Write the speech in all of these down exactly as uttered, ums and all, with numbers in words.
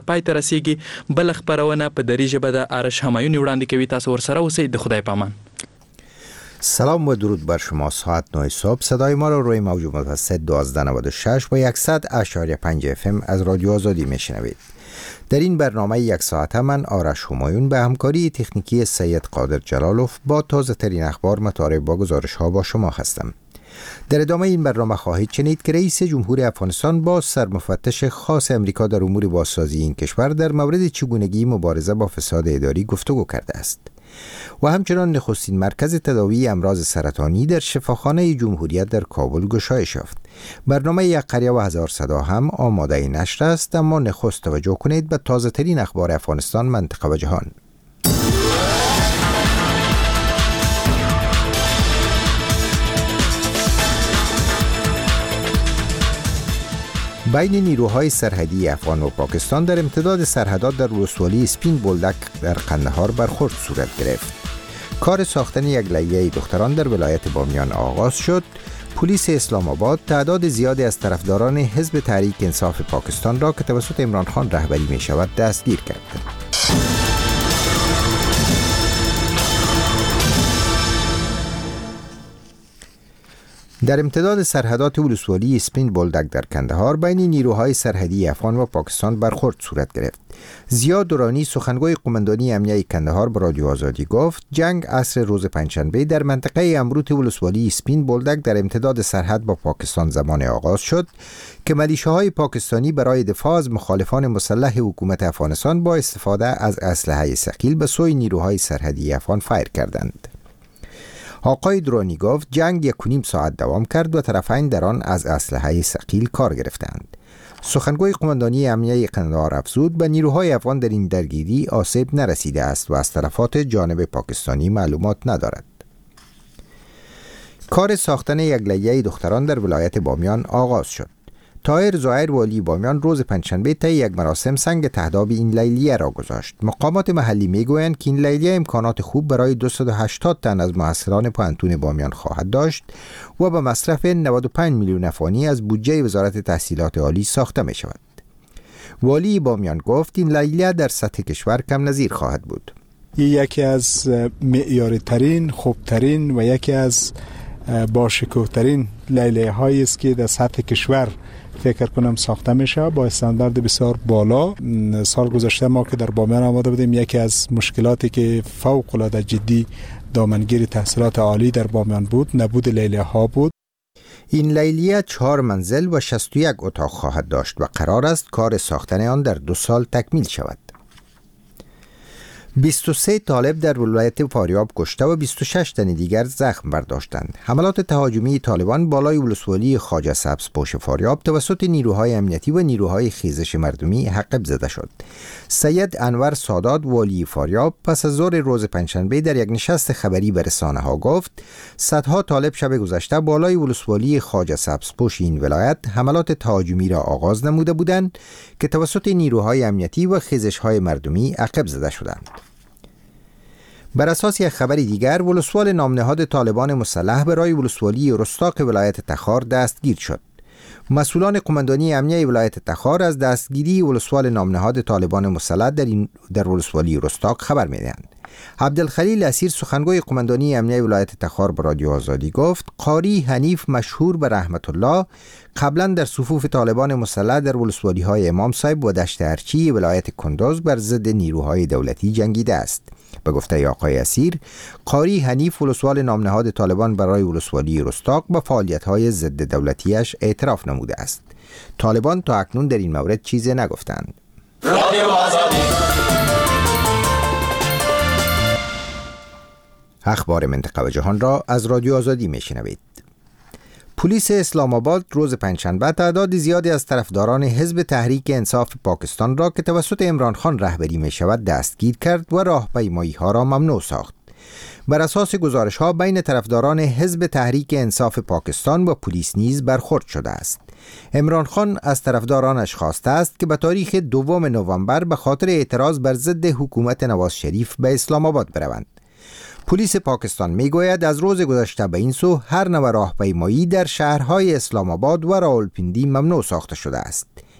پای ته رسیږي. بل خبرونه په دری ژبه د آرش همایونی وړاندې کوي. تاسو ورسره اوسئ. د خدای پامان. سلام و درود بر شما. ساعت نه صبح صدای ما را روی موج متوسط دوازده نود و شش و صد اشاری پنج اف ام از رادیو آزادی میشنوید. در این برنامه یک ساعته من آرش همایون به همکاری تکنیکی سید قادر جلالوف با تازه ترین اخبار مطالب و گزارش ها با شما هستم. در ادامه این برنامه خواهید شنید که رئیس جمهور افغانستان با سرمفتش خاص امریکا در امور بازسازی این کشور در مورد چگونگی مبارزه با فساد اداری گفتگو کرده است. و همچنان نخستین مرکز تداوی امراض سرطانی در شفاخانه جمهوریت در کابل گشایش یافت. برنامه یک قریه و هزار صدا هم آماده نشر است، اما نخست توجه کنید به تازه ترین اخبار افغانستان، منطقه و جهان. بین نیروهای سرحدی افغان و پاکستان در امتداد سرحدات در ولسوالی سپین بولدک در قندهار برخورد صورت گرفت. کار ساختن یک لایحه دختران در ولایت بامیان آغاز شد. پلیس اسلام آباد تعداد زیادی از طرفداران حزب تحریک انصاف پاکستان را که توسط عمران خان رهبری می شود دستگیر کرد. در امتداد سرحدات ولسوالی سپین بولدک در کندهار بین نیروهای سرحدی افغان و پاکستان برخورد صورت گرفت. ضیا درانی سخنگوی قماندانی امنیه کندهار به رادیو آزادی گفت جنگ عصر روز پنجشنبه در منطقه امروت ولسوالی سپین بولدک در امتداد سرحد با پاکستان زمان آغاز شد که میلیشیاهای پاکستانی برای دفاع از مخالفان مسلح حکومت افغانستان با استفاده از اسلحه ثقیل به سوی نیروهای سرحدی افغان فایر کردند. آقای درانی گفت جنگ یک و نیم ساعت دوام کرد و طرفین در آن از اسلحه ثقیل کار گرفتند. سخنگوی قماندانی امنیه کندهار افزود به نیروهای افغان در این درگیری آسیب نرسیده است و از تلفات جانب پاکستانی معلومات ندارد. کار ساختن یک لایحه دختران در ولایت بامیان آغاز شد. طاهر ظاهر والی بامیان روز پنجشنبه طی یک مراسم سنگ تهداب این لایحه را گذاشت. مقامات محلی میگویند که این لایحه امکانات خوب برای دویست و هشتاد تن از محصلان پانتون بامیان خواهد داشت و به مصرف نود و پنج میلیون افغانی از بودجه وزارت تحصیلات عالی ساخته می شود. والی بامیان گفت این لایحه در سطح کشور کم نظیر خواهد بود. یکی از معیاری ترین، خوبترین و یکی از با شکوه‌ترین لایحه هایی است که در سطح کشور فکر کنم ساخته میشه با استاندارد بسیار بالا. سال گذشته ما که در بامیان آمده بودیم یکی از مشکلاتی که فوق العاده جدی دامنگیر تحصیلات عالی در بامیان بود نبود لایحه ها بود. این لایحه چهار منزل و شصت و یک اتاق خواهد داشت و قرار است کار ساختن آن در دو سال تکمیل شود. بیست و سه طالب در ولایت فاریاب کشته و بیست و شش تن دیگر زخم برداشتند. حملات تهاجمی طالبان بالای ولسوالی خواجه سبزپوش فاریاب توسط نیروهای امنیتی و نیروهای خیزش مردمی حقب زده شد. سید انور سادات والی فاریاب پس از ظهر روز پنجشنبه در یک نشست خبری به رسانه ها گفت صدها طالب شب گذشته بالای ولسوالی خواجه سبزپوش این ولایت حملات تهاجمی را آغاز نموده بودند که توسط نیروهای امنیتی و خیزش های مردمی عقب زده شدند. بر اساس یک خبر دیگر ولسوال نامنهاد طالبان مسلح برای ولسوالی رستاق ولایت تخار دستگیر شد. مسئولان قماندانی امنیه ولایت تخار از دستگیری ولسوال نامنهاد طالبان مسلح در این در ولسوالی رستاق خبر میدهند. عبدالخلیل اسیر سخنگوی قماندانی امنیه ولایت تخار به رادیو آزادی گفت قاری حنیف مشهور به رحمت الله قبلا در صفوف طالبان مسلح در ولسوالی های امام صاحب و دشت ارچی ولایت کندوز بر ضد نیروهای دولتی جنگیده است. به گفته آقای اسیر قاری حنیف ولسوال نامنهاد طالبان برای ولسوالی رستاق به فعالیت‌های ضد دولتیش اعتراف نموده است. طالبان تا اکنون در این مورد چیزی نگفتند. اخبار منطقه و جهان را از رادیو آزادی میشنوید. پلیس اسلام آباد روز پنجشنبه تعداد زیادی از طرفداران حزب تحریک انصاف پاکستان را که توسط عمران خان رهبری می شود دستگیر کرد و راهپیمایی ها را ممنوع ساخت. بر اساس گزارش ها بین طرفداران حزب تحریک انصاف پاکستان و پلیس نیز برخورد شده است. عمران خان از طرفدارانش خواسته است که به تاریخ دوم نوامبر به خاطر اعتراض بر ضد حکومت نواز شریف به اسلام آباد بروند. پلیس پاکستان میگوید از روز گذشته به این سو هر نوع راهپیمایی در شهرهای اسلام آباد و راولپیندی ممنوع ساخته شده است.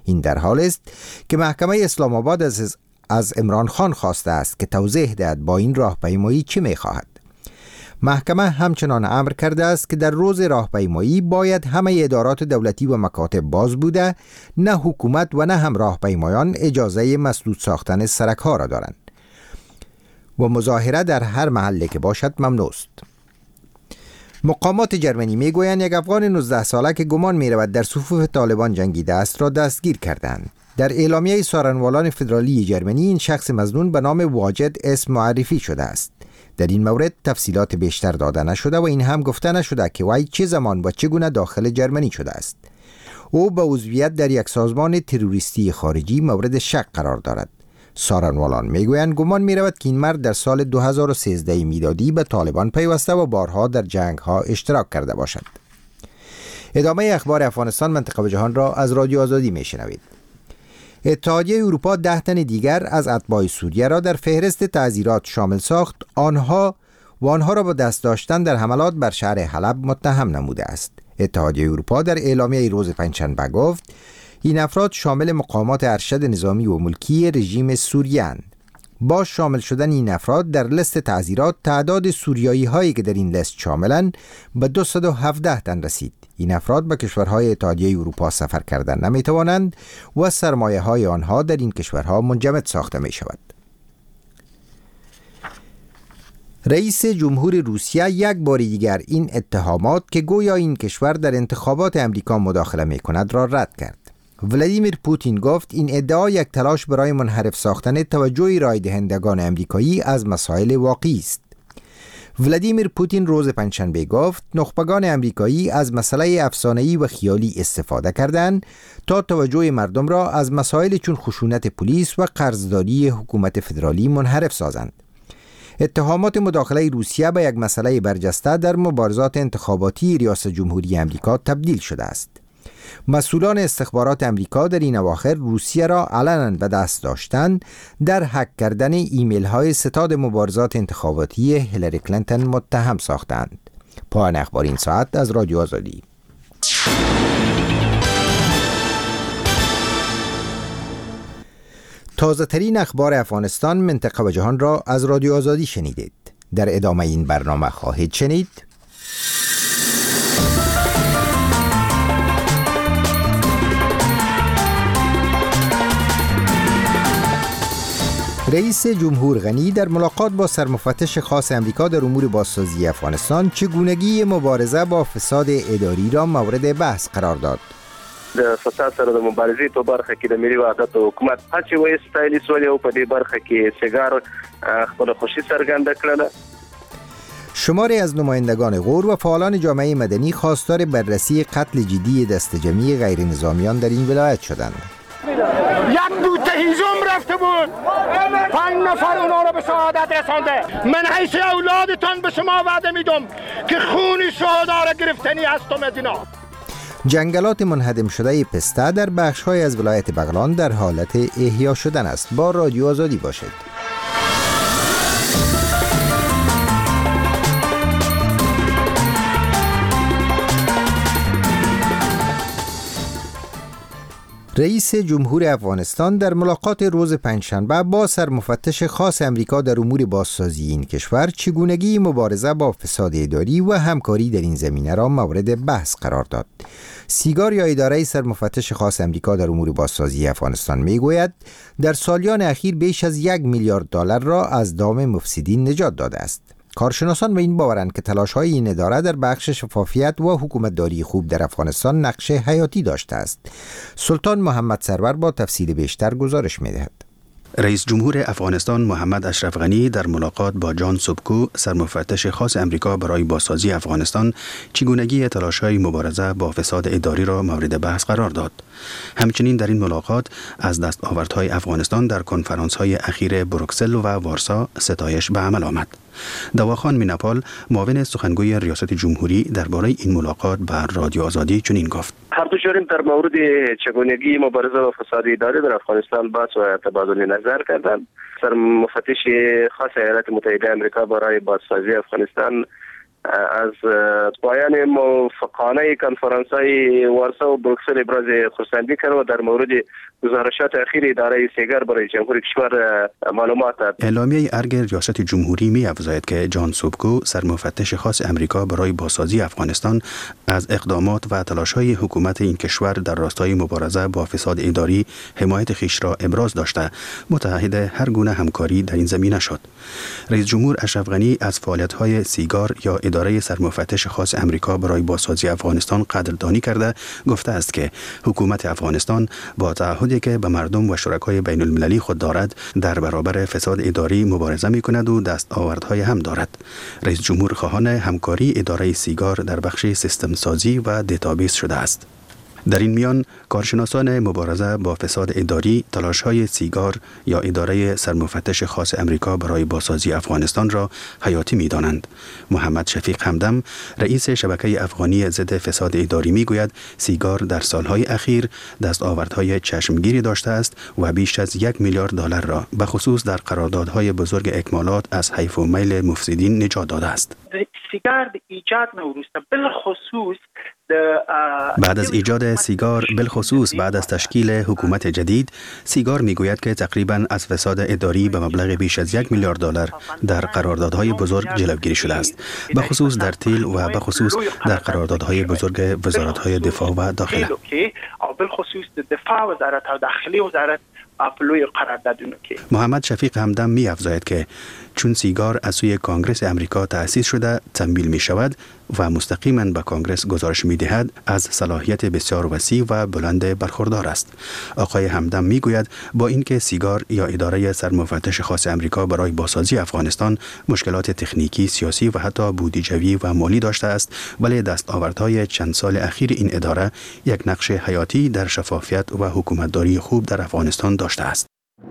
این در حال است که محکمه اسلام آباد از از عمران خان خواسته است که توضیح دهد با این راهپیمایی چه می‌خواهد. محکمه همچنان امر کرده است که در روز راهپیمایی باید همه ادارات دولتی و مکاتب باز بوده، نه حکومت و نه هم راهپیمایان اجازه مسدود ساختن سرک‌ها را دارند و مظاهره در هر محله که باشد ممنوع است. مقامات جرمنی میگویند یک افغان نوزده ساله که گمان می‌رود در صفوف طالبان جنگیده است را دستگیر کردند. در اعلامیه سارنوالان فدرالی جرمنی این شخص مظنون به نام واجد اسم معرفی شده است. در این مورد تفصیلات بیشتر داده نشده و این هم گفته نشده که وی چه زمان و چگونه داخل جرمنی شده است. او به عضویت در یک سازمان تروریستی خارجی مورد شک قرار دارد. سارنوالان میگویند گمان می‌رود که این مرد در سال دو هزار و سیزده میلادی به طالبان پیوسته و بارها در جنگ‌ها اشتراک کرده باشد. ادامه اخبار افغانستان منطقه و جهان را از رادیو آزادی میشنوید. اتحادیه اروپا ده تن دیگر از اتباع سوریه را در فهرست تعزیرات شامل ساخت آنها و آنها را با دست داشتن در حملات بر شهر حلب متهم نموده است. اتحادیه اروپا در اعلامیه روز پنجشنبه گفت این افراد شامل مقامات ارشد نظامی و ملکی رژیم سوریه اند. با شامل شدن این افراد در لیست تعزیرات تعداد سوریایی هایی که در این لیست شاملند به دویست و هفده تن رسید. این افراد به کشورهای اتحادیه اروپا سفر کردن نمی توانند و سرمایه های آنها در این کشورها منجمد ساخته می شود. رئیس جمهور روسیه یک بار دیگر این اتهامات که گویا این کشور در انتخابات امریکا مداخله می کند را رد کرد. ولادیمیر پوتین گفت این ادعا یک تلاش برای منحرف ساختن توجه رای دهندگان امریکایی از مسائل واقعی است. ولادیمیر پوتین روز پنجشنبه گفت نخبگان امریکایی از مسئله افسانه‌ای و خیالی استفاده کردند تا توجه مردم را از مسائل چون خشونت پلیس و قرضداری حکومت فدرالی منحرف سازند. اتهامات مداخله روسیه به یک مسئله برجسته در مبارزات انتخاباتی ریاست جمهوری امریکا تبدیل شده است. مسئولان استخبارات امریکا در این اواخر روسیه را علنا به دست داشتند در هک کردن ایمیل های ستاد مبارزات انتخاباتی هیلاری کلینتون متهم ساختند. پایان اخبار این ساعت از رادیو آزادی. تازه ترین اخبار افغانستان، منطقه و جهان را از رادیو آزادی شنیدید. در ادامه این برنامه خواهید شنید: رئیس جمهور غنی در ملاقات با سرمفتش خاص امریکا در امور بازسازی افغانستان چگونگی مبارزه با فساد اداری را مورد بحث قرار داد. د فساد سره د مبارزې په برخه کې د ملي وحدت حکومت هڅې وایستایلې سولې او په دې برخه کې سیګار خپل خوشي څرګنده کړله. شماری از نمایندگان غور و فعالان جامعه مدنی خواستار بررسی قتل جدی دست جمعی غیر نظامیان در این ولایت شدند. یک بوته هیزم رفته بود، پنج نفر اونا رو به شهادت رسانده. من حیث اولادتان به شما وعده میدم که خون شهدا را گرفتنی هستم از اینا. جنگلات منهدم شده پسته در بخش‌های از ولایت بغلان در حالت احیا شدن است. با رادیو آزادی باشید. رئیس جمهور افغانستان در ملاقات روز پنجشنبه با سرمفتش خاص امریکا در امور بازسازی این کشور چگونگی مبارزه با فساد اداری و همکاری در این زمینه را مورد بحث قرار داد. سیگار یا اداره سرمفتش خاص امریکا در امور بازسازی افغانستان میگوید در سالیان اخیر بیش از یک میلیارد دلار را از دام مفسدین نجات داده است. کارشناسان به این باورند که تلاش‌های این اداره در بخش شفافیت و حکومتداری خوب در افغانستان نقش حیاتی داشته است. سلطان محمد سرور با تفصیل بیشتر گزارش می‌دهد. رئیس جمهور افغانستان محمد اشرف غنی در ملاقات با جان سوبکو سرمفتش خاص امریکا برای بازسازی افغانستان چگونگی تلاش‌های مبارزه با فساد اداری را مورد بحث قرار داد. همچنین در این ملاقات از دستاوردهای افغانستان در کنفرانس‌های اخیر بروکسل و وارسا ستایش به عمل آمد. دواخان میناپال معاون سخنگوی ریاست جمهوری درباره این ملاقات بر رادیو آزادی چنین گفت: هر دو جانب در مورد چگونگی مبارزه با فساد اداری در افغانستان بحث و تبادل نظر کردند. سرمفتش خاص ایالات متحده آمریکا برای بازسازی افغانستان از پایان موافقانه کنفرانس‌های وارسا و بروکسل ابراز خرسندی کرد و در مورد گزارشات اخیر اداره سیگار برای جمهوری کشور معلومات داد. اعلامیه ارگ ریاست جمهوری می افزاید که جان سوبکو سرمفتش خاص امریکا برای بازسازی افغانستان از اقدامات و تلاش‌های حکومت این کشور در راستای مبارزه با فساد اداری حمایت خویش را ابراز داشته، متعهد هر گونه همکاری در این زمینه شد. رئیس جمهور اشرف غنی از فعالیت‌های سیگار یا اداره سرمفتش خاص امریکا برای بازسازی افغانستان قدردانی کرده گفته است که حکومت افغانستان با تعهدی که به مردم و شرکای بین المللی خود دارد در برابر فساد اداری مبارزه می‌کند و دستاوردهای هم دارد. رئیس جمهور خواهان همکاری اداره سیگار در بخش سیستم سازی و دیتابیس شده است. در این میان کارشناسان مبارزه با فساد اداری تلاش‌های سیگار یا اداره سرمفتش خاص امریکا برای بازسازی افغانستان را حیاتی می‌دانند. محمد شفیق همدم رئیس شبکه افغانی ضد فساد اداری می‌گوید سیگار در سالهای اخیر دستاوردهای چشمگیری داشته است و بیش از یک میلیارد دلار را به خصوص در قراردادهای بزرگ اکمالات از حیف و میل مفسدین نجات داده است. سیگار ایجاد نوروسته بالخصوص بعد از ایجاد سیگار بالخصوص بعد از تشکیل حکومت جدید، سیگار میگوید که تقریباً از فساد اداری به مبلغ بیش از یک میلیارد دلار در قراردادهای بزرگ جلوگیری شده است، به خصوص در تیل و به خصوص در قراردادهای بزرگ وزارت‌های دفاع و داخله. بالخصوص دفاع وزارت داخله وزارت اپلوی قراردادونو که محمد شفیق همدم می افزاید که چون سیگار از سوی کانگرس امریکا تأسیس شده تمویل می شود و مستقیما به کانگرس گزارش می دهد، از صلاحیت بسیار وسیع و بلند برخوردار است. آقای همدم می گوید با اینکه سیگار یا اداره سرمفتش خاص امریکا برای بازسازی افغانستان مشکلات تکنیکی، سیاسی و حتی بودجه‌ای و مالی داشته است، ولی دستاوردهای چند سال اخیر این اداره یک نقش حیاتی در شفافیت و حکومتداری خوب در افغانستان داشته است.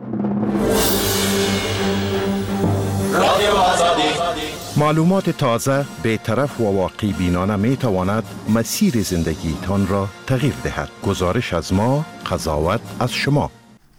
معلومات تازه، بی‌طرف و واقعی بینانه می تواند مسیر زندگی تان را تغییر دهد. گزارش از ما، قضاوت از شما.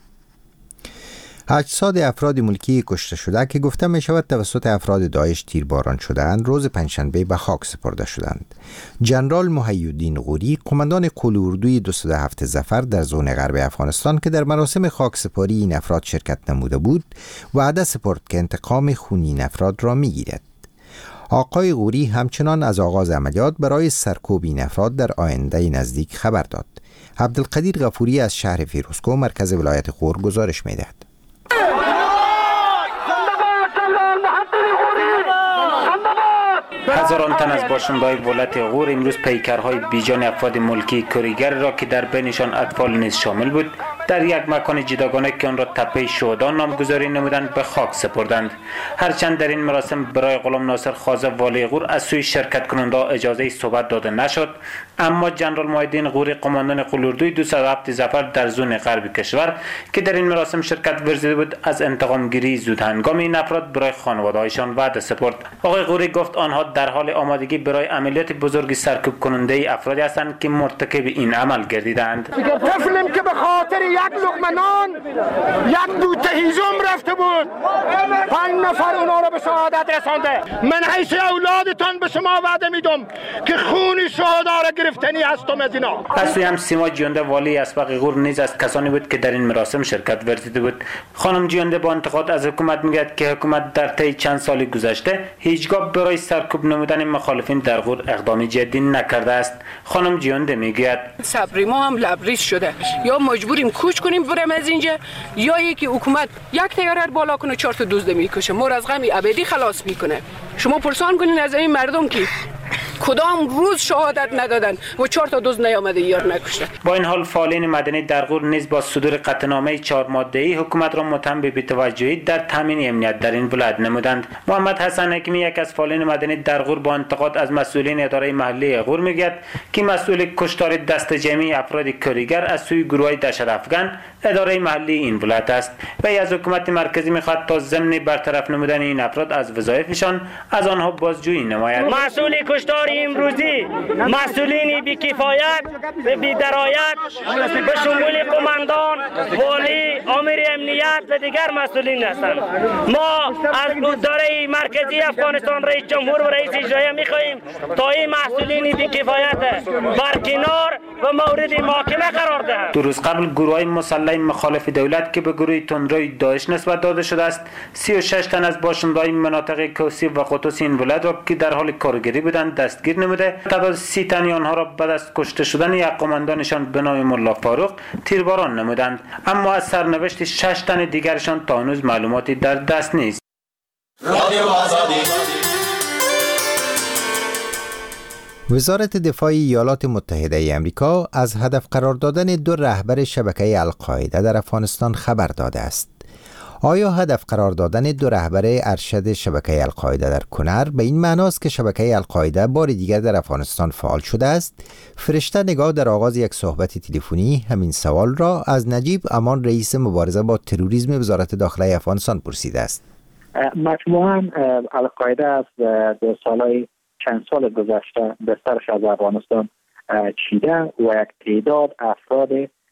اجساد افراد ملکی کشته شده که گفته می شود توسط افراد داعش تیرباران شدند، روز پنجشنبه به خاک سپرده شدند. جنرال محی‌الدین غوری، قماندان قول اردوی دویست و هفت ظفر در زون غرب افغانستان که در مراسم خاکسپاری این افراد شرکت نموده بود، وعده سپرد که انتقام خونی این افراد را می گیرد. آقای غوری همچنان از آغاز عملیات برای سرکوب این افراد در آینده نزدیک خبر داد. عبدالقدیر غفوری از شهر فیروزکوه مرکز ولایت غور گزارش می دهد. هزاران تن از باشنده‌های ولایت غور امروز پیکرهای بیجان افراد ملکی کریگر را که در بینشان اطفال نیز شامل بود در یک مکان جداگانه که آن را تپه شهدا نامگذاری نمودند به خاک سپردند. هرچند در این مراسم برای غلام ناصر خازه والی غور از سوی شرکت کننده اجازه صحبت داده نشد، اما جنرال محی‌الدین غوری قماندان قول اردوی دویست و هفت ظفر در زون غرب کشور که در این مراسم شرکت ورزیده بود از انتقام گیری زود هنگام این افراد برای خانواده‌هایشان وعده سپرد. آقای غوری گفت آنها در حال آمادگی برای عملیات بزرگی سرکوب کننده افرادی هستند که مرتکب این عمل گردیدند. طفلم که به خاطر یک لقمه نان یک بوته هیزم رفته بود، پنج نفر اونا رو به شهادت رسانده. من حیث اولادتان به شما وعده میدم که خون شهدا را گرفتنی هستم از اینا. از سوی هم سیما جیانده والی اسبق غور نیز از کسانی بود که در این مراسم شرکت ورزیده بود. خانم جیانده با انتقاد از حکومت میگوید که حکومت در طی چند سال گذشته هیچگاه برای سرکوب نمودن مخالفین در غور اقدامی جدی نکرده است. خانم جیانده میگوید صبر ما هم لبریز شده، یا مجبوریم کوچ کنیم بریم از اینجا، یا یکی حکومت یک تیاره بالا کنه چهار تا دزد میکشه، مور از غم ابدی خلاص میکنه. شما پرسان کنین از این مردم که کدام روز شهادت ندادن و چهار تا دوز نیامده یار نکشته. با این حال فعالین مدنی در غور نیز با صدور قطعنامه چهار ماده‌ای حکومت را متهم به بی‌توجهی در تامین امنیت در این ولایت نمودند. محمد حسن حکیمی یک از فعالین مدنی در غور با انتقاد از مسئولین اداره محلی غور میگوید که مسئول کشتار دست جمعی افراد کریگر از سوی گروه‌های دهشت افغان اداره محلی این ولایت است و از حکومت مرکزی میخواد تا ضمن برطرف نمودن این افراد از وظایفشان از آنها بازجویی نماید. مسئول کشتار امروزی مسئولین بی‌کفایت و بی‌درایت به شمول قماندان، والی، آمر امنیت و دیگر مسئولین هستند. ما از اداره مرکزی افغانستان، رئیس جمهور و رئیس اجرایی میخواهیم تا این مسئولین بی‌کفایت برکنار و مورد محاکمه قرار دهند. دو روز قبل گروه‌های مسلح مخالف دولت که به گروه تندروی داعش نسبت داده شده است، سی و شش تن از باشندگان مناطق کوسی و قطوس این ولایت را که در حال کارگری بودند دستگیر نموده، تعداد سی تن آنها را بعد از کشته شدن یک قماندانشان به نام ملا فاروق تیرباران نمودند، اما از سرنوشت شش تن دیگرشان تا هنوز معلوماتی در دست نیست. وزارت دفاع ایالات متحده ای آمریکا از هدف قرار دادن دو رهبر شبکه القاعده در افغانستان خبر داده است. آیا هدف قرار دادن دو رهبر ارشد شبکه القاعده در کنر به این معناست که شبکه القاعده بار دیگر در افغانستان فعال شده است؟ فرشته نگاه در آغاز یک صحبت تلفنی همین سوال را از نجیب امان، رئیس مبارزه با تروریسم وزارت داخله افغانستان پرسیده است. مجموعاً القاعده از دو سالهای چند سال گذشته بسترش از افغانستان چیده و یک تعداد افراد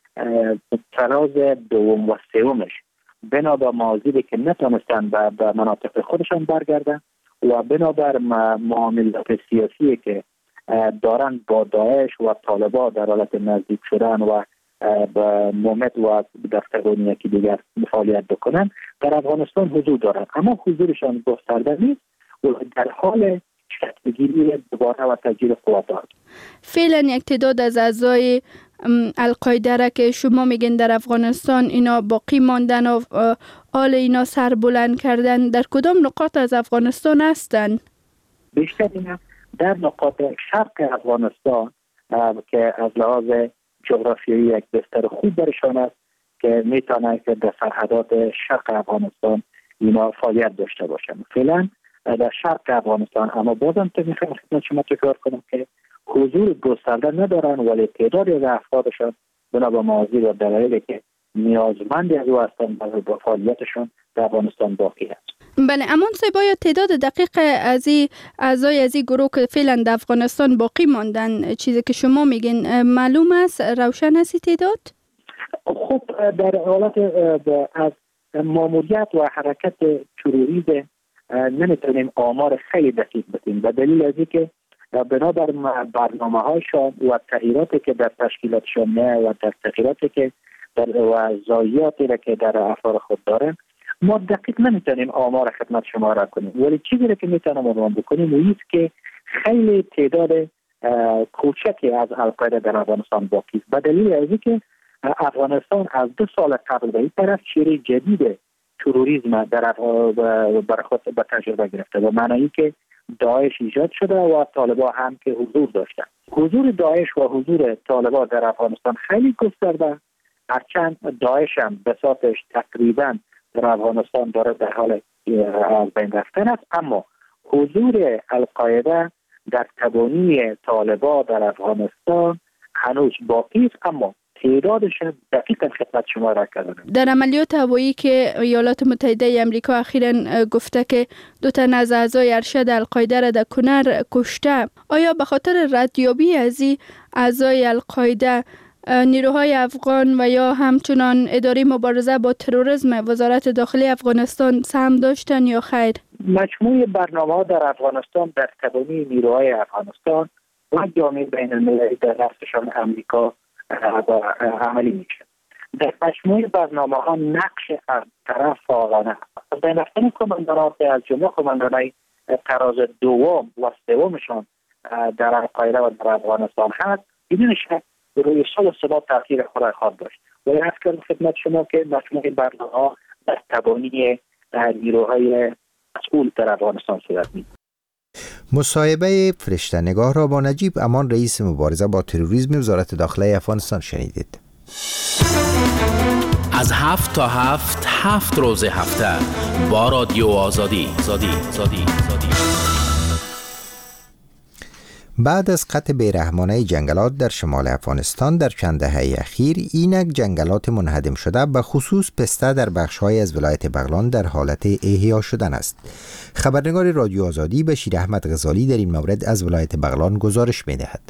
تراز دوم و سومش بنابر موضوعی که نتونستن به مناطق خودشان برگردن و بنابر معاملات سیاسی که دارن با داعش و طالبان در حالت نزدیک شدن و به مومد و دفترگانی یکی دیگر فعالیت بکنن در افغانستان حضور دارن، اما حضورشان گسترده نیست و در حال شکلگیری دوباره و تجدید قوت دارد. فعلا یک تعداد از اعضای القاعده را که شما میگین در افغانستان اینا باقی ماندن و حال اینا سر بلند کردن، در کدام نقاط از افغانستان هستند؟ بیشتر اینا در نقاط شرق افغانستان که از لحاظ جغرافیایی یک بستر خوب برشان است که میتونه که در سرحدات شرق افغانستان اینا فعالیت داشته باشند. فعلا در شرق افغانستان، اما بازم تو میخوام خدمت شما تکرار کنم که حضور گسترده ندارن، ولی تعدادی از افرادشان بنابر موازی و دلایلی که نیازمندی از او هستند با فعالیتشان در افغانستان باقی است. بله، امان صاحب، آیا تعداد دقیق از این اعضای از این گروه که فعلا در افغانستان باقی ماندن چیزی که شما میگین معلوم است، روشن است تعداد؟ خب در حالت از ماموریت و حرکت تروریسم نمیتونیم آمار خیلی دقیق بدیم به دلیل از اینکه بنابر برنامه هایشان و تغییراتی که در تشکیلاتشان نه و در تغییراتی که در و ضایعاتی که در افراد خود دارن، ما دقیق نمیتونیم آمار خدمت شما را کنیم، ولی چیزی که میتونم عنوان بکنیم و است که خیلی تعداد کوچکی از القاعده در افغانستان باقی است به دلیل از اینکه افغانستان از دو سال قبل به این طرف چیره جدید تروریسم در بر خود به تجربه گرفته و معنی که داعش ایجاد شده و طالبان هم که حضور داشتن. حضور داعش و حضور طالبان در افغانستان خیلی گسترده، هرچند داعش هم بساطش تقریبا در افغانستان داره در حال از بین رفتن است، اما حضور القاعده در تبانی طالبان در افغانستان هنوز باقی است، اما تعدادش دقیقاً خدمت شما را کردم. در عملیات هوایی که ایالات متحده ای آمریکا اخیراً گفته که دو تن از اعضای ارشد القاعده را در کنر کشته، آیا به خاطر ردیابی از این اعضای القاعده نیروهای افغان و یا همچنان اداره مبارزه با تروریسم وزارت داخلی افغانستان سهم داشتن یا خیر؟ مجموع برنامه‌ها در افغانستان در تبانی نیروهای افغانستان و جامعه بین‌المللی در رأسشان آمریکا عملی میشه. در مجموع برنامه ها نقش از طرف فعالانه از بین رفتن کماندانات از جمله کماندانای طراز دوم و سومشان در القاعده و در افغانستان هست، بدون شک روی صلح و ثبات تاثیر خود خواهد داشت. و عرض کردم خدمت شما که مجموع برنامه ها در تبانی نیروهای مسئول در افغانستان صورت میگیرد. مصاحبه فرشته نگاه را با نجیب امان، رئیس مبارزه با تروریسم وزارت داخله افغانستان شنیدید. از هفت تا هفت هفت روز هفته با رادیو آزادی. زادی. زادی. زادی. بعد از قطع بیرحمانه جنگلات در شمال افغانستان در چند دهه اخیر، اینک جنگلات منهدم شده به خصوص پسته در بخش‌های از ولایت بغلان در حالت احیا شدن است. خبرنگار رادیو آزادی بشیر احمد غزالی در این مورد از ولایت بغلان گزارش می‌دهد.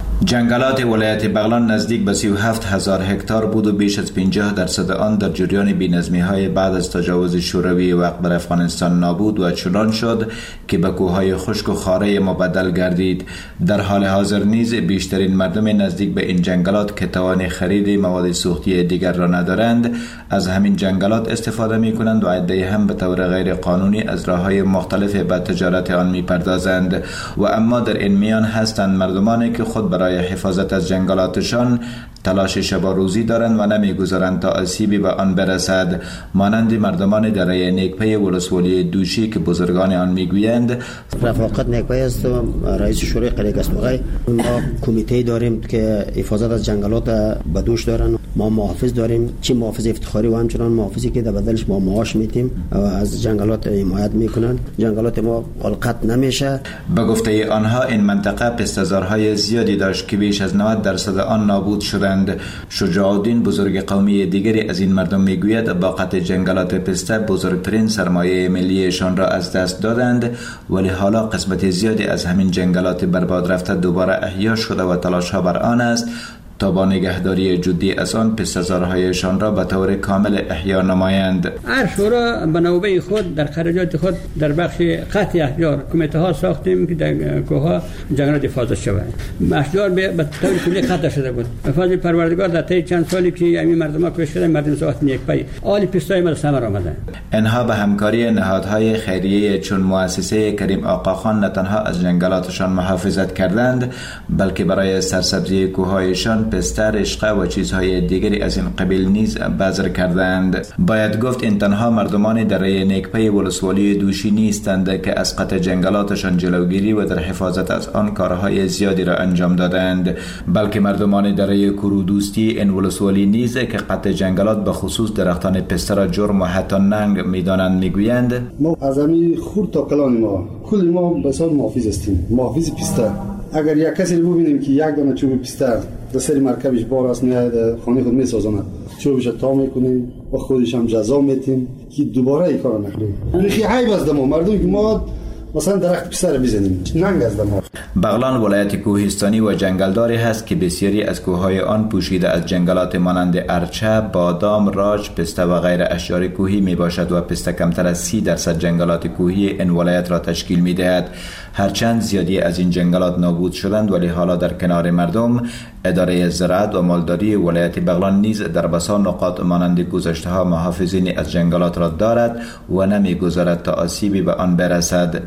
جنگلات ولایت بغلان نزدیک به سی و هفت هزار هکتار بود و بیش از پنجاه درصد آن در جریان بی‌نظمی‌های بعد از تجاوز شوروی وقت بر افغانستان نابود و چنان شد که به کوههای خشک و خاره مبدل گردید. در حال حاضر نیز بیشترین مردم نزدیک به این جنگلات که توان خرید مواد سوختی دیگر را ندارند، از همین جنگلات استفاده می‌کنند و عده‌ای هم به طور غیر قانونی از راه‌های مختلف به تجارت آن می‌پردازند. و اما در این میان هستند مردمانی که خود برای حفاظت از جنگلاتشان تلاش شب و روزی دارند و نمیگذارند تا آسیبی به آن برسد، مانند مردمان دره نیکپی ولسوالی دوشی که بزرگان آن میگویند رفاقت نیکپی است و رئیس شورای قریه گسمغی. ما کمیته داریم که حفاظت از جنگلات به دوش دارن. ما محافظ داریم، چی محافظ افتخاری و همچنان محافظی که در بدلش ما معاش میتیم و از جنگلات حمایت میکنن. جنگلات ما قطع نمیشه. به گفته آنها این منطقه پسته‌زارهای زیادی داشت که بیش از نود درصد آن نابود شدند. شجاع الدین بزرگ قومی دیگری از این مردم میگوید با قطع جنگلات پسته بزرگترین سرمایه ملیشان را از دست دادند، ولی حالا قسمت زیادی از همین جنگلات برباد رفته دوباره احیا شده و تلاش ها بر آن است تا با نگهداری جدی از آن پسته‌زارهایشان را به طور کامل احیا نمایند. هر شورا به نوبه خود در خرجات خود در بخش قطع احجار کمیته ها ساختیم که در کوه جنگلات حفاظت شود. احجار به طور کلی قطع شده بود. به فضل پروردگار در طی چند سالی که همین مردم ها کش شدن، مردم ساخت نیکپی آل پستای ما ثمر آمده. اینها به همکاری نهادهای خیریه چون مؤسسه کریم آقاخان نه تنها از جنگلاتشان محافظت کردند، بلکه برای سرسبزی کوههایشان پسته، رشقه و چیزهای دیگری از این قبیل نیز بذر کردند. باید گفت این تنها مردمان دره نیکپی ولسوالی دوشی نیستند که از قطع جنگلاتشان جلوگیری و در حفاظت از آن کارهای زیادی را انجام دادند، بلکه مردمان دره کرودوستی این ولسوالی نیز که قطع جنگلات به خصوص درختان پسته را جرم و حتی ننگ میدانند میگویند ما از همین خورد تا کلان ما کل ما بسیار محافظ هستیم، محافظ پسته. اگر یک کسی رو ببینیم که یک دانه چوب پسته در سری مرکبش بار است میاد خانه خود میسازاند، چوبش تا میکنیم و خودش هم جزا میتیم که دوباره این کار نکنیم. ریخی عیب است ما مردم که ما مثلا درخت پسته رو بزنیم، ننگ است ما. بغلان ولایت کوهستانی و جنگلداری هست که بسیاری از کوههای آن پوشیده از جنگلات مانند ارچه، بادام، راج، پسته و غیر اشجار کوهی می باشد و پسته کمتر از سی درصد جنگلات کوهی این ولایت را تشکیل می دهد. هرچند زیادی از این جنگلات نابود شدند، ولی حالا در کنار مردم اداره زراعت و مالداری ولایت بغلان نیز در بسا نقاط مانند گذشته ها محافظینی از جنگلات را دارد و نمی گذارد تا آسیبی به آن برسد.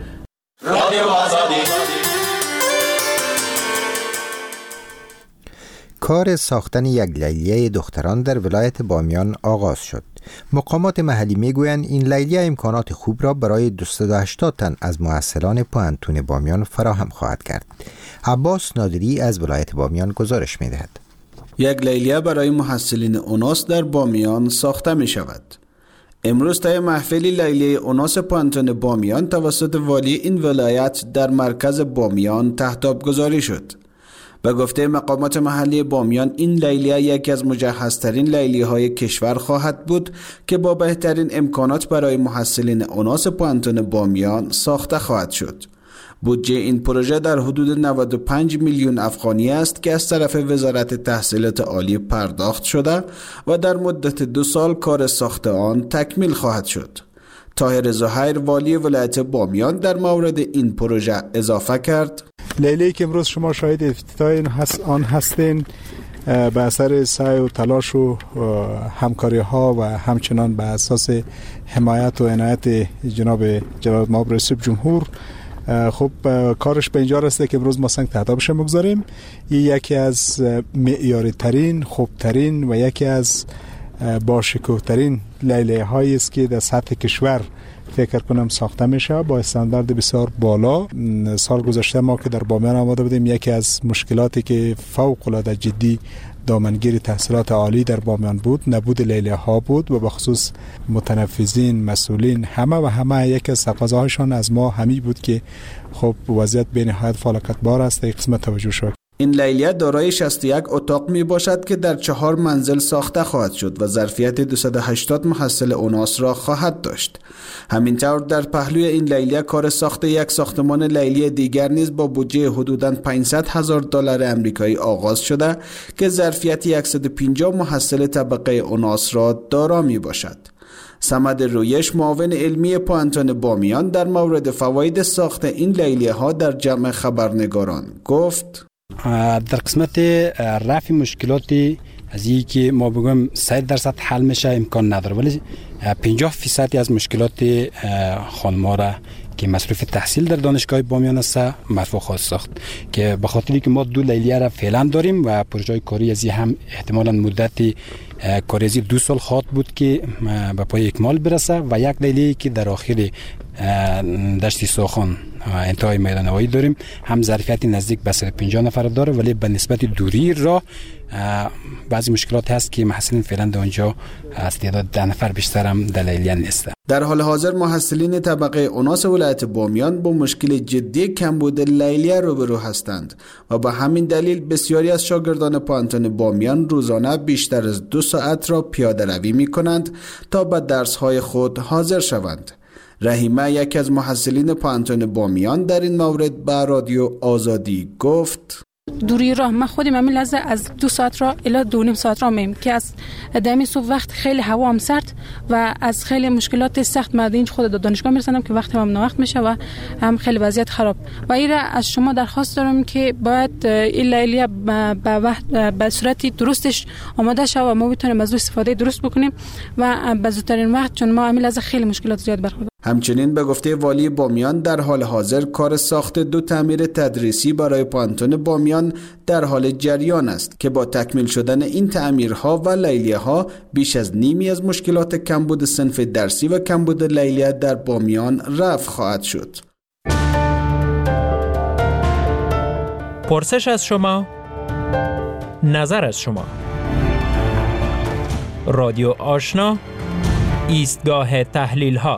کار ساختن یک لیلیه دختران در ولایت بامیان آغاز شد. مقامات محلی میگویند این لیلیه امکانات خوب را برای دویست و هشتاد تن از محصلان پوهنتون بامیان فراهم خواهد کرد. عباس نادری از ولایت بامیان گزارش میدهد. یک لیلیه برای محصلین اوناس در بامیان ساخته می شود. امروز طی محفلی لیلیه اوناس پوهنتون بامیان توسط والی این ولایت در مرکز بامیان ته‌آب گذاری شد. به گفته مقامات محلی بامیان این لیلیه یکی از مجهزترین لیلیه های کشور خواهد بود که با بهترین امکانات برای محصلین اوناس پوهنتون بامیان ساخته خواهد شد. بودجه این پروژه در حدود نود و پنج میلیون افغانی است که از طرف وزارت تحصیلات عالی پرداخت شده و در مدت دو سال کار ساخت آن تکمیل خواهد شد. طاهر زهیر والی ولایت بامیان در مورد این پروژه اضافه کرد: لیلیه‌ای که امروز شما شاهد افتتاح آن هستین به اثر سعی و تلاش و همکاری ها و همچنان به اساس حمایت و عنایت جناب جناب نایب رئیس جمهور، خب کارش به اینجا رسیده که امروز ما سنگ ته‌آبش بگذاریم. این یکی از معیاری ترین، خوبترین و یکی از با شکوه ترین لیلیه هایی است که در سطح کشور فکر کنم ساخته میشه با استاندارد بسیار بالا. سال گذشته ما که در بامیان آمده بودیم، یکی از مشکلاتی که فوق العاده جدی دامنگیر تحصیلات عالی در بامیان بود، نبود لیلیه ها بود و بخصوص متنفذین، مسئولین، همه و همه یک از تقاضا هاشان از ما همی بود که خب وضعیت به نهایت فلاکت بار است، یک قسمت توجه شد. این لیلیه دارای شصت و یک اتاق می باشد که در چهار منزل ساخته خواهد شد و ظرفیت دویست و هشتاد محصل اوناس را خواهد داشت. همینطور در پهلوی این لیلیه کار ساخت یک ساختمان لیلی دیگر نیز با بودجه حدوداً پانصد هزار دلار آمریکایی آغاز شده که ظرفیت صد و پنجاه محصل طبقه اوناس را دارا می باشد. صمد رویش، معاون علمی پانتون بامیان، در مورد فواید ساخت این لیلیه ها در جمع خبرنگاران گفت: در قسمت رفع مشکلاتی از این که ما بگویم صد درصد حل میشه امکان نداره، ولی پنجاه فیصد از مشکلات خانم‌ها را که مصروف تحصیل در دانشگاه بامیان است مرفوع خواهد ساخت، که به خاطری که ما دو لیلیه را فعلا داریم و پروژه کاری از هم احتمالاً مدت کاری از دو سال خواهد بود که به پای اکمال برسه و یک لیلیه که در آخر دشت سوخان انتهای میدان هوایی داریم، هم ظرفیت نزدیک به صد و پنجاه نفر داره، ولی به نسبت دوری راه بعضی مشکلات هست که محصلین فعلا در اونجا از تعداد ده نفر بیشتر هم در لیلیه نیست. در حال حاضر محصلین طبقه اوناس ولایت بامیان با مشکل جدی کمبود لیلیه روبرو هستند و به همین دلیل بسیاری از شاگردان پانتون بامیان روزانه بیشتر از دو ساعت را پیاده روی می کنند تا به درس‌های خود حاضر شوند. رحیمه، یک از محصلین پانتون بامیان، در این مورد به رادیو آزادی گفت: دوری راه من خودم همین لحظه از دو ساعت را الی دو نیم ساعت را میم که از دمی صبح وقت خیلی هوا هم سرد و از خیلی مشکلات سخت مدینج خود در دانشگاه میرسندم که وقت هم ناوقت میشه و هم خیلی وضعیت خراب. و ایره از شما درخواست دارم که باید این لیلیه به وقت به صورت درستش آماده شه و ما بتونیم از استفاده درست بکنیم و به زودترین وقت، چون ما همین لحظه خیلی مشکلات زیاد برخورد. همچنین به گفته والی بامیان، در حال حاضر کار ساخت دو تعمیر تدریسی برای پانتون بامیان در حال جریان است که با تکمیل شدن این تعمیرها و لیلیه ها بیش از نیمی از مشکلات کمبود صنف درسی و کمبود لیلیه در بامیان رفع خواهد شد. پرسش از شما، نظر از شما. رادیو آشنا، ایستگاه تحلیل ها.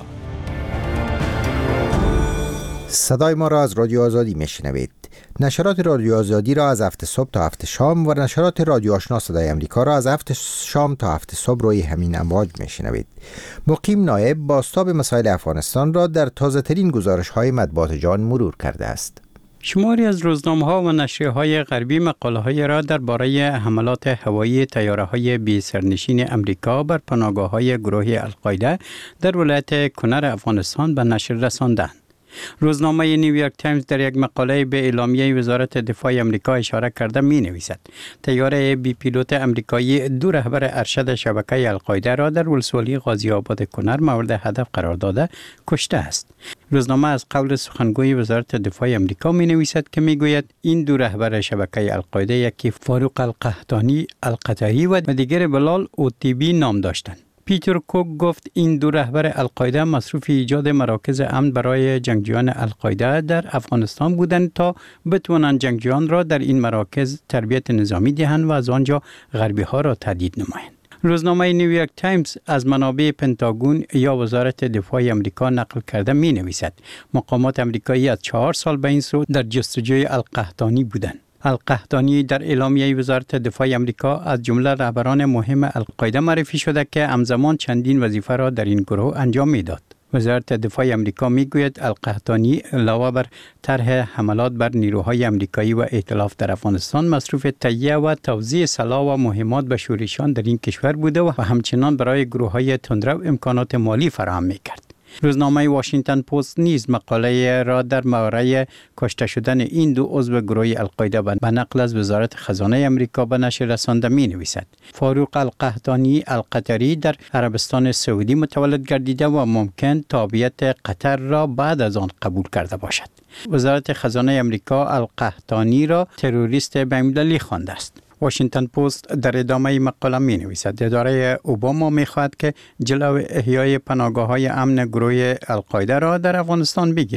صدای ما را از رادیو آزادی میشنوید. نشرات رادیو آزادی را از هفت صبح تا هفت شام و نشرات رادیو آشنا صدای امریکا را از هفت شام تا هفت صبح روی همین امواج میشنوید. مقیم نایب بازتاب مسائل افغانستان را در تازه ترین گزارش های مطبوعات جهان مرور کرده است. شماری از روزنامه‌ها و نشریه‌های غربی مقاله‌های را درباره حملات هوایی طیاره‌های بی سرنشین امریکا بر پناهگاه‌های گروه القاعده در ولایت کنر افغانستان به نشر رساندند. روزنامه نیویورک تایمز در یک مقاله به اعلامیه وزارت دفاع امریکا اشاره کرده می نویسد طیاره بی پیلوت امریکایی دو رهبر ارشد شبکه القاعده را در ولسوالی غازی آباد کنر مورد هدف قرار داده کشته است. روزنامه از قول سخنگوی وزارت دفاع امریکا می نویسد که می گوید این دو رهبر شبکه القاعده، یکی فاروق القحطانی القطری و دیگر بلال اوتیبی نام داشتند. پیتر کوک گفت این دو رهبر القاعده مصروف ایجاد مراکز امن برای جنگجویان القاعده در افغانستان بودند تا بتوانند جنگجویان را در این مراکز تربیت نظامی دهند و از آنجا غربی ها را تهدید نمایند. روزنامه نیویورک تایمز از منابع پنتاگون یا وزارت دفاع امریکا نقل کرده می نویسد مقامات امریکایی از چهار سال به این سو در جستجوی القحطانی بودند. القحطانی در اعلامیه وزارت دفاع امریکا از جمله رهبران مهم القاعده معرفی شده که همزمان چندین وظیفه را در این گروه انجام میداد. وزارت دفاع امریکا میگوید القحطانی علاوه بر طرح حملات بر نیروهای امریکایی و ائتلاف در افغانستان مصروف تهیه و توزیع سلاح و مهمات به شورشیان در این کشور بوده و همچنان برای گروه‌های تندرو امکانات مالی فراهم میکرد. روزنامه واشنگتن پست نیز مقاله را در مورد کشته شدن این دو عضو گروه القاعده به نقل از وزارت خزانه امریکا به نشر رسانده می نویسد. فاروق القحطانی القطری در عربستان سعودی متولد گردیده و ممکن تابعیت قطر را بعد از آن قبول کرده باشد. وزارت خزانه امریکا القحطانی را تروریست بین‌المللی خوانده است. واشنگتن پست در ادامه مقاله می نویسد اداره اوباما می خواهد که جلو احیای پناهگاه‌های امن گروه القاعده را در افغانستان بگیرد.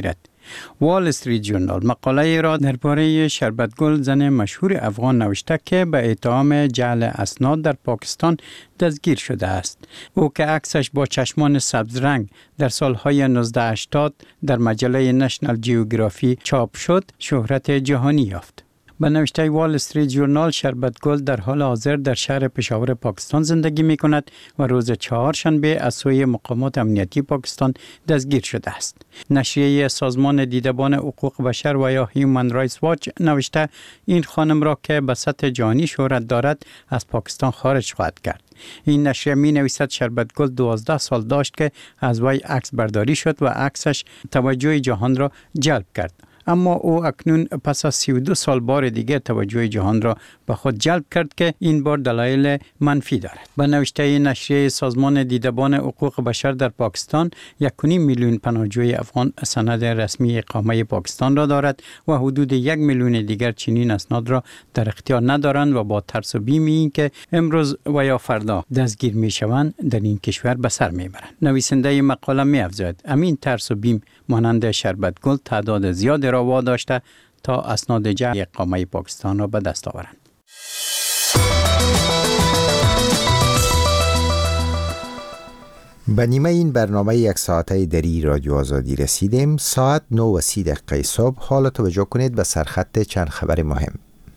وال استریت جورنال مقاله را درباره شربتگل زن مشهور افغان نوشته که به اتهام جعل اسناد در پاکستان دستگیر شده است. او که عکسش با چشمان سبز رنگ در سالهای نوزده هشتاد در مجله نشنال جیوگرافی چاپ شد، شهرت جهانی یافت. به نوشته وال استریت جورنال، شربتگل در حال حاضر در شهر پشاور پاکستان زندگی می کند و روز چهارشنبه از سوی مقامات امنیتی پاکستان دستگیر شده است. نشریه سازمان دیدبان حقوق بشر و یا هیومن رایتس واچ نوشته این خانم را که به سطح جهانی شهرت دارد از پاکستان خارج خواهد کرد. این نشریه می نویسد شربتگل دوازده سال داشت که از وی عکس برداری شد و عکسش توجه جهان را جلب کرد. اما او اکنون پس از سی و دو سال بار دیگر توجه جهان را به خود جلب کرد که این بار دلایل منفی دارد. به نوشته نشریه سازمان دیدبان حقوق بشر در پاکستان، یک و نیم میلیون پناهجوی افغان سند رسمی اقامه پاکستان را دارد و حدود یک میلیون دیگر چنین اسناد را در اختیار ندارند و با ترس و بیم این که امروز و یا فردا دستگیر میشوند در این کشور به سر میبرند. نویسنده مقاله می‌افزاید امین ترس و بیم مانند شربتگل تعداد زیادی را واداشته تا اسناد جعل اقامه پاکستان را به دست آورند. به نیمه این برنامه یک ساعته دری رادیو آزادی رسیدیم. ساعت نه و سی دقیقه صبح. حالا توجه کنید به سرخط چند خبر مهم.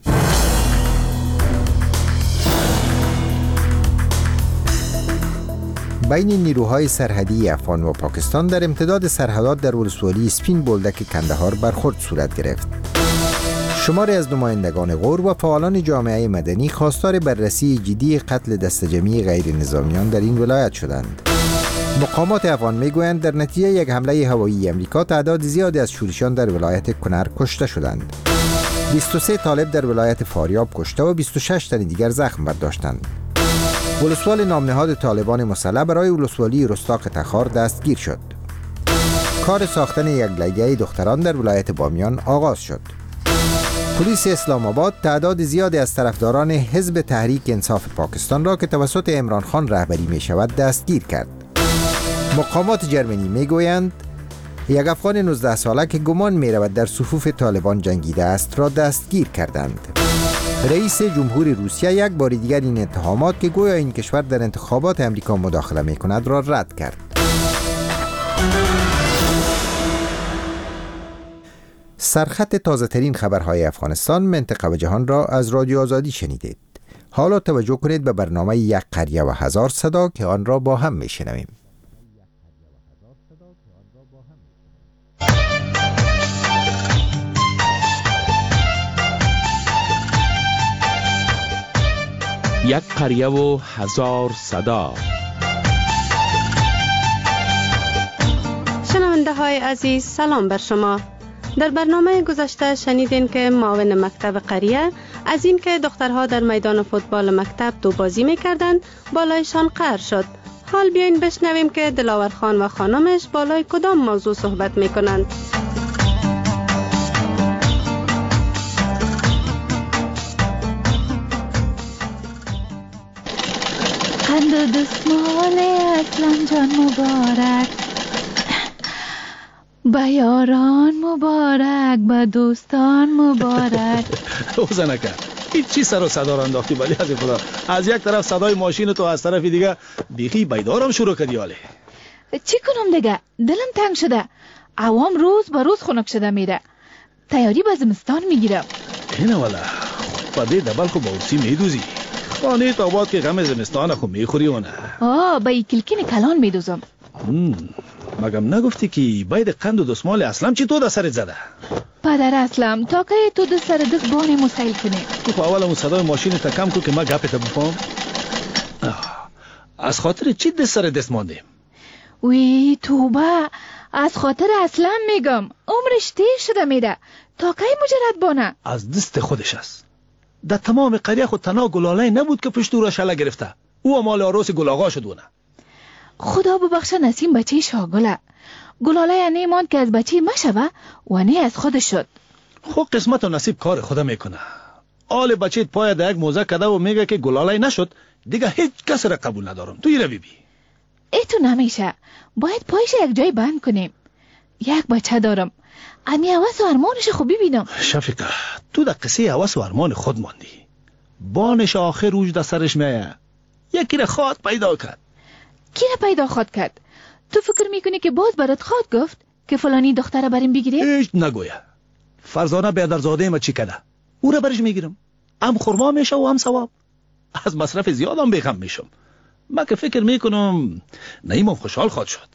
بین نیروهای سرحدی افغان و پاکستان در امتداد سرحدات در ولسوالی سپین بولدک کندهار برخورد صورت گرفت. شماری از نمایندگان غور و فعالان جامعه مدنی خواستار بررسی جدی قتل دسته‌جمعی غیر نظامیان در این ولایت شدند. مقامات افغان میگویند در نتیجه یک حمله هوایی امریکا تعداد زیادی از شورشیان در ولایت کنر کشته شدند. بیست و سه طالب در ولایت فاریاب کشته و بیست و شش تن دیگر زخم برداشتند. ولسوال نامنهاد طالبان مسلح برای ولسوالی رستاق تخار دستگیر شد. کار ساختن یک لایحه دختران در ولایت بامیان آغاز شد. پلیس اسلام آباد تعداد زیادی از طرفداران حزب تحریک انصاف پاکستان را که توسط عمران خان رهبری می شود دستگیر کرد. مقامات جرمنی می گویند یک افغان نوزده ساله که گمان می رود در صفوف طالبان جنگیده است را دستگیر کردند. رئیس جمهور روسیه یک بار دیگر این اتهامات که گویا این کشور در انتخابات امریکا مداخله می کند را رد کرد. سرخط تازه ترین خبرهای افغانستان، منطقه و جهان را از رادیو آزادی شنیدید. حالا توجه کنید به برنامه یک قریه و هزار صدا که آن را با هم می شنویم. یک قریه و هزار صدا. شنونده های عزیز، سلام بر شما. در برنامه گذشته شنیدین که معاون مکتب قریه از این که دخترها در میدان فوتبال مکتب دو بازی میکردند بالایشان قهر شد. حال بیاین بشنویم که دلاور خان و خانمش بالای کدام موضوع صحبت میکنند. قند و دستمال اصلا جان مبارک، به یاران مبارک، به دوستان مبارک. اوزنکه هیچ چی سر و صدا را انداختی ولی از خدا از یک طرف صدای ماشین تو از طرف دیگه بیخی بیدارم شروع کردی. حاله چی کنم دیگه، دلم تنگ شده. عوام روز به روز خنک شده میره. تیاری به زمستان میگیرم. اینه والا پده دبل خو باوسی میدوزی خانه تا بعد که غم زمستان خو میخوری و نه. آه با ای کلکین کلان میدوزم. مگم نگفتی که باید قند و دستمال اسلام چی تو در سرت زده؟ پدر اسلام تا که تو در سر دست بانه مسایل کنی. تو خو اول اون صدای ماشین تا کم کن که ما گپت بفهم. از خاطر چی در سر دست ماندیم؟ وی توبه، از خاطر اسلام میگم. عمرش تیر شده میره تا که مجرد بانه. از دست خودش است. در تمام قریه خود تنها گلاله نبود که پشت او را شله گرفته. او مال آروس گلاغا شدونه. خدا ببخشه نسیم بچه شاگله. گلاله نیمان که از بچه مشوه و نه از خودش شد. خود قسمت و نصیب کار خدا میکنه. آل بچه پای در یک موزه کده و میگه که گلاله نشد دیگه هیچ کس را قبول ندارم. توی رو ببی. ای تو نمیشه. باید پایش یک جای بند کنیم. یک بچه دارم. امی هوس و ارمانش خوب ببینم. شفیقه تو در قصه هوس و ارمان خود ماندی. بانش آخر روش در سرش میه. یکی را خواد پیدا کرد. کی را پیدا خواد کرد؟ تو فکر میکنی که باز برات خواد گفت که فلانی دختره بریم بگیری؟ هیچ نگویه. فرزانه بیادرزاده ما چی کده؟ او را برش میگیرم. هم خورما میشه و هم ثواب. از مصرف زیادم بیغم میشم. من که فکر میکنم نعیمم خوشحال خواد شد.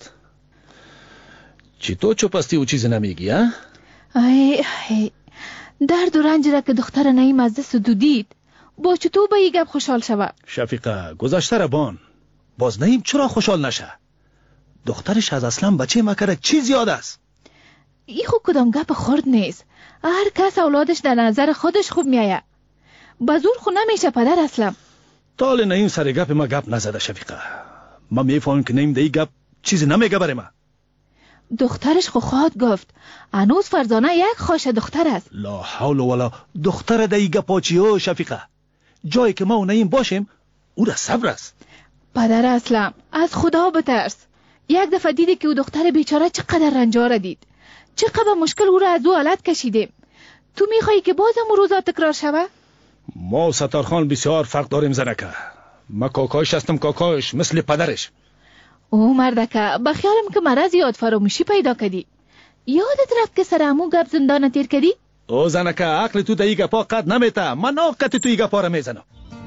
چی تو چوپستی و چیزی نمیگی ها؟ ای ای درد و رنج را که دختر نعیم از دست دودید با چطور به این گپ خوشحال شود؟ شفیقه گذشته را بان. باز نعیم چرا خوشحال نشه؟ دخترش از اصلا بچه مکره چی زیاد است؟ ای خود کدام گپ خرد نیست. هر کس اولادش در نظر خودش خوب میایه. بزور خو نمیشه پدر اصلا. تال نعیم سر گپ ما گپ نزده شفیقه. ما میفهمم که نعیم دی گپ چیزی نمیگه برای ما. دخترش خو خواهد گفت. هنوز فرزانه یک خوش دختر است. لا حول ولا دختر دی گپا چیو شفیقه. جایی که ما و نعیم باشیم او را صبر است. پدر اصلا از خدا بترس. یک دفعه دیدی که او دختر بیچاره چقدر رنجار دید. چقدر مشکل او را از او حالت کشیدیم. تو میخوایی که بازم او روزا تکرار شوه؟ ما و ستارخان بسیار فرق داریم زنکه. ما کاکایش هستم کاکایش مثل پدرش. او مردکه بخیالم که مرض یاد فراموشی پیدا کردی. یادت رفت که سر امو گپ زندان تیر کردی؟ او زنکه عقل تو دیگه پا قد نمیته. من ناقت تو ایگه پا را میزنم.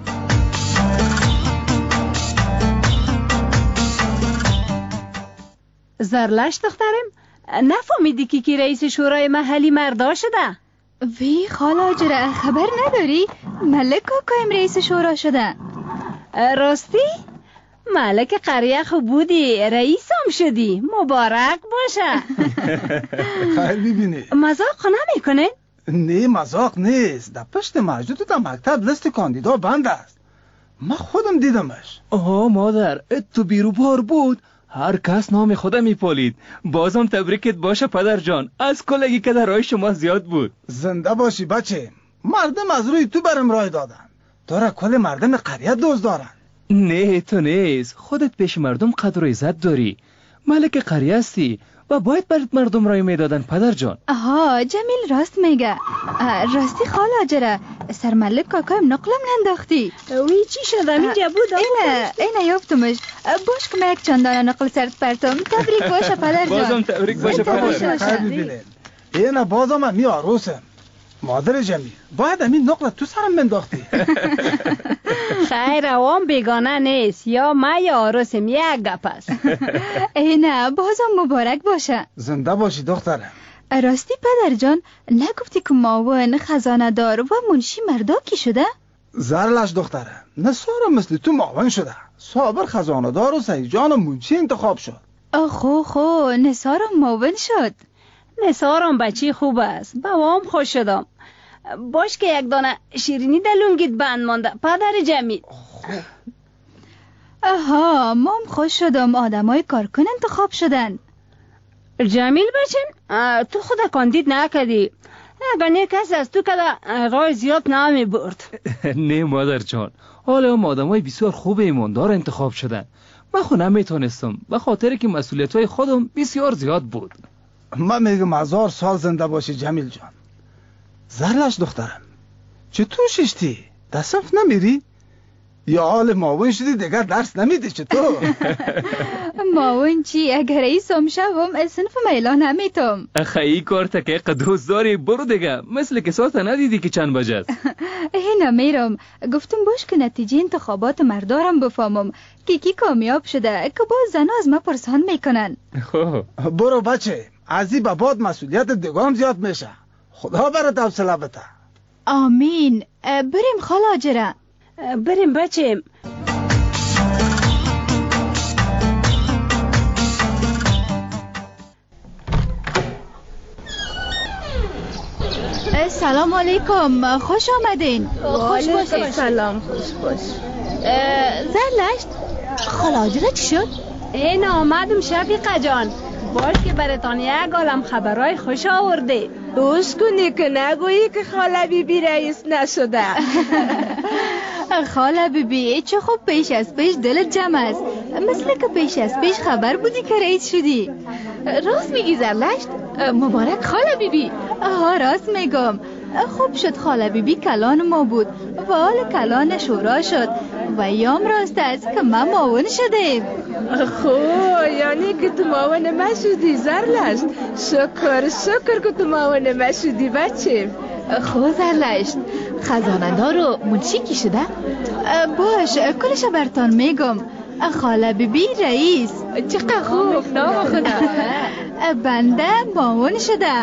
زرلش دخترم نفهمیدی که کی رئیس شورای محلی مردا شده؟ وی خالا جره خبر نداری؟ ملک کاکایم رئیس شورا شده. راستی؟ ملک قریه خوب بودی رئیس هم شدی. مبارک باشه. خیر ببینی مذاق نمی کنه؟ نه مذاق نیست. در پشت موجود در مکتب لیست کاندیدا بند است. من خودم دیدمش. آها مادر تو بیرو بار بود. هر کس نام خودم میپالید. بازم تبریکت باشه پدر جان. از کلگی که در راه شما زیاد بود. زنده باشی بچه. مردم از روی تو برم رای دادن. تو را کل مردم قریه دوست دارن. نه تو نیست. خودت پیش مردم قدر و عزت داری. ملک قریه هستی و باید برات مردم رای میدادن پدر جان. آها جمیل راست میگه. راستی خالا جره سر ملک کاکایم نقلم ننداختی. وی چی شده اینجا بود؟ اینه اینه یافتمش. باش که من یک چندان نقل سرت پرتم. تبریک باشه پدر جان. بازم تبریک باشه پدر جان. اینه بازم همی آروسم. مادر جمیل باید همین نقل تو سرم منداختی. خیر اوام بیگانه نیست. یا ما یا آروسم یک گپ است. اینه بازم مبارک باشه. زنده باشی دخترم. راستی پدر جان نگفتی که معاون خزانه دار و منشی مردا کی شده؟ زرلش دخترم نثارم مثل تو معاون شده. صابر خزانه دار و سعید جان منشی انتخاب شد. خو خو نثارم معاون شد. نثارم بچی خوب است. با وام خوش شدم. باش که یک دانه شیرینی در لونگیت بند مانده پدر جمیل. آها مام خوش شدم آدمای کارکن انتخاب شدن. جمیل بچن تو خود کاندید نکردی. اگر نه کسی از تو که رای زیاد نمی برد. نه مادر جان حالا هم آدمای بسیار خوب ایماندار انتخاب شدن. من خود نمیتونستم به خاطر که مسئولیت‌های خودم بسیار زیاد بود. من میگم هزار سال زنده باشی جمیل جان. زرلش دخترم چطور ششتی؟ در صف نمیری؟ یا حال معاون شدی دیگر درس نمیدی چطور؟ معاون چی؟ اگر رئیسم شوم از صنف میلان نمیتم. خیلی کار تکه قدوز داری برو دیگه. مثل که ساعت ندیدی که چند بجه است. هینا میرم. گفتم باش که نتیجه انتخابات مردارم بفهمم که کی کامیاب شده که باز زن از ما پرسان میکنن. برو بچه از این به بعد مسئولیت دیگام زیاد میشه. خدا برات حوصله بده. آمین. بریم خالا جره. بریم بچه. سلام علیکم خوش آمدین. خوش باشید. سلام خوش باش. زرلشت خالا جره چی شد؟ این آمدم شفیقه جان. باش که براتان یک عالم خبرای خوش آورده. دوست کنی که نگویی که خاله بی بی رئیس نشده. خاله بیبی چه خوب پیش از پیش دلت جمع است، مثل که پیش از پیش خبر بودی که رئیس شدی. راست میگی زرلشت؟ مبارک خاله بیبی. آها راست میگم. خوب شد خاله بیبی کلان ما بود و حال کلان شورا شد و یام راست است که ما معاون شدیم. خو یعنی که تو معاون ما شدی زرلشت. شکر شکر که تو معاون ما شدی بچه. خو زرلشت خزانه‌دار رو منشی کی شده؟ باش کلش برتان میگم. خاله بیبی رئیس. چقدر خوب. نام خدا. بنده معاون شده.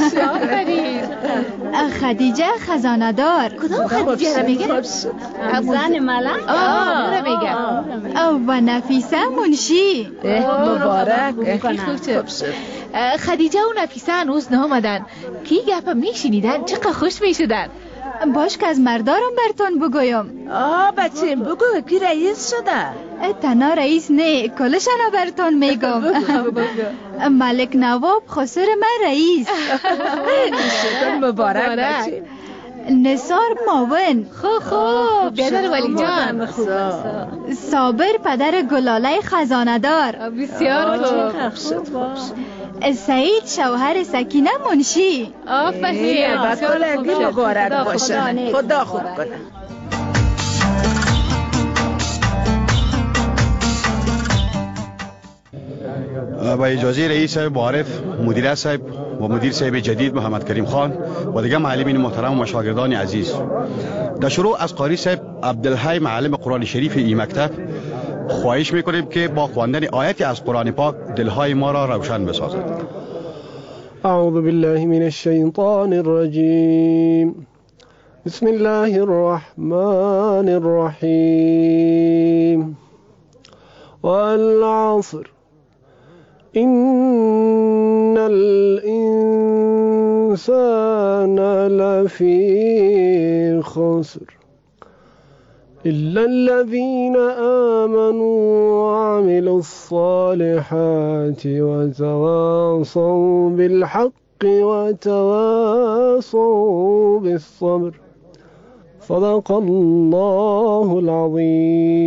خدیجه خزانه دار. کدام خدیجه رو میگه؟ زن ملک. آه رو میگه. و نفیسه منشی. مبارک. خوب شد. خدیجه و نفیسه هنوز نامدن. کی گپ میشنیدن چقدر خوش میشدن. باش که از مردارم برتون بگویم. آه بچه بگو کی رئیس شده؟ تنها رئیس نه کلشانا برتون میگم. ملک نواب خسر من رئیس. مبارک بچه. نثار معاون. خو خو بیادر ولی جان. صابر پدر گلاله خزانه دار. بسیار خوب. سعید شوهر سکینه منشی. آفرین. بسیار مبارک باشه. خدا خوب کنه. با اجازه رئیس صاحب معارف، مدیر صاحب و مدیر صاحب جدید محمد کریم خان و دیگر معلمین محترم و شاگردان عزیز، در شروع از قاری صاحب عبدالحی معلم قرآن شریف این مکتب خواهش میکنیم که با خواندن آیتی از قرآن پاک دلهای ما را روشن بسازد. اعوذ بالله من الشیطان الرجیم. بسم الله الرحمن الرحیم. والعصر إن الإنسان لفي خسر إلا الذين آمنوا وعملوا الصالحات وتواصوا بالحق وتواصوا بالصبر صدق الله العظيم.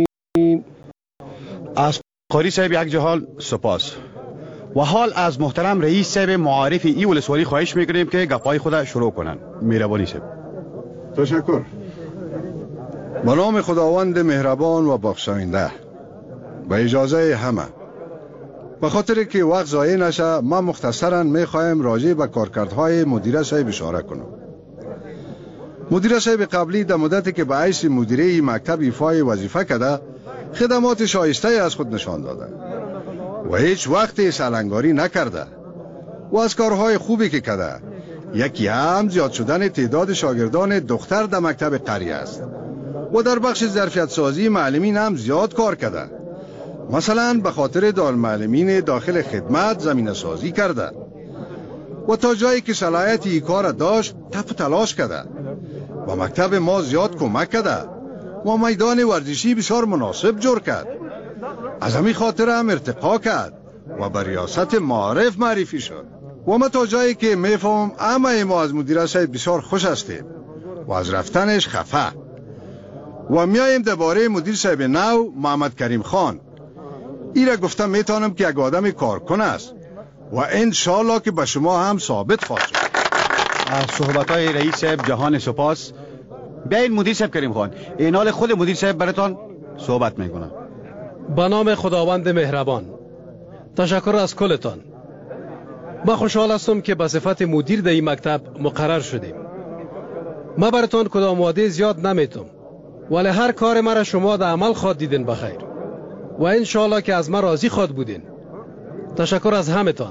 از قاری صاحب یک جهان سپاس و حال از محترم رئیس صاحب معارف ای ولسوالی خواهش میکنیم که گپای خود شروع کنن. مهربانی صاحب. تشکر. به نام خداوند مهربان و بخشاینده. با اجازه همه، به خاطر که وقت ضایع نشه ما مختصرا میخوایم راجع به کارکردهای مدیر صاحب اشاره کنم. مدیر صاحب قبلی در مدتی که به حیث مدیره مکتب ایفای وظیفه کرده خدمات شایسته از خود نشان داده و هیچ وقت سلنگاری نکرده و از کارهای خوبی که کرده یکی هم زیاد شدن تعداد شاگردان دختر در مکتب قریه است و در بخش ظرفیت سازی معلمین هم زیاد کار کرده. مثلا به خاطر دار معلمین داخل خدمت زمینه سازی کرده و تا جایی که صلاحیت این کار داشت تپ و تلاش کرده و مکتب ما زیاد کمک کرده و میدان ورزشی بسیار مناسب جور کرد. از همین خاطر هم ارتقا کرد و به ریاست معارف معرفی شد و ما تا جایی که میفهم همه ما از مدیر صاحب بسیار خوش هستیم و از رفتنش خفه و میاییم درباره مدیر صاحب نو محمد کریم خان. این را گفتم میتونم که یک آدم کارکن است و انشالله که به شما هم ثابت خواهد شد. از صحبت‌های رئیس صاحب جهان سپاس. بیاین مدیر صاحب کریم خان، این حال خود مدیر صاحب براتان صحبت میکنه. به نام خداوند مهربان، تشکر از کلتان. ما خوشحال هستم که به صفت مدیر در این مکتب مقرر شدیم. ما براتون کدام وعده زیاد نمیتم، ولی هر کار مرا شما در عمل خواد دیدین بخیر و انشالله که از ما راضی خواد بودین. تشکر از همتان.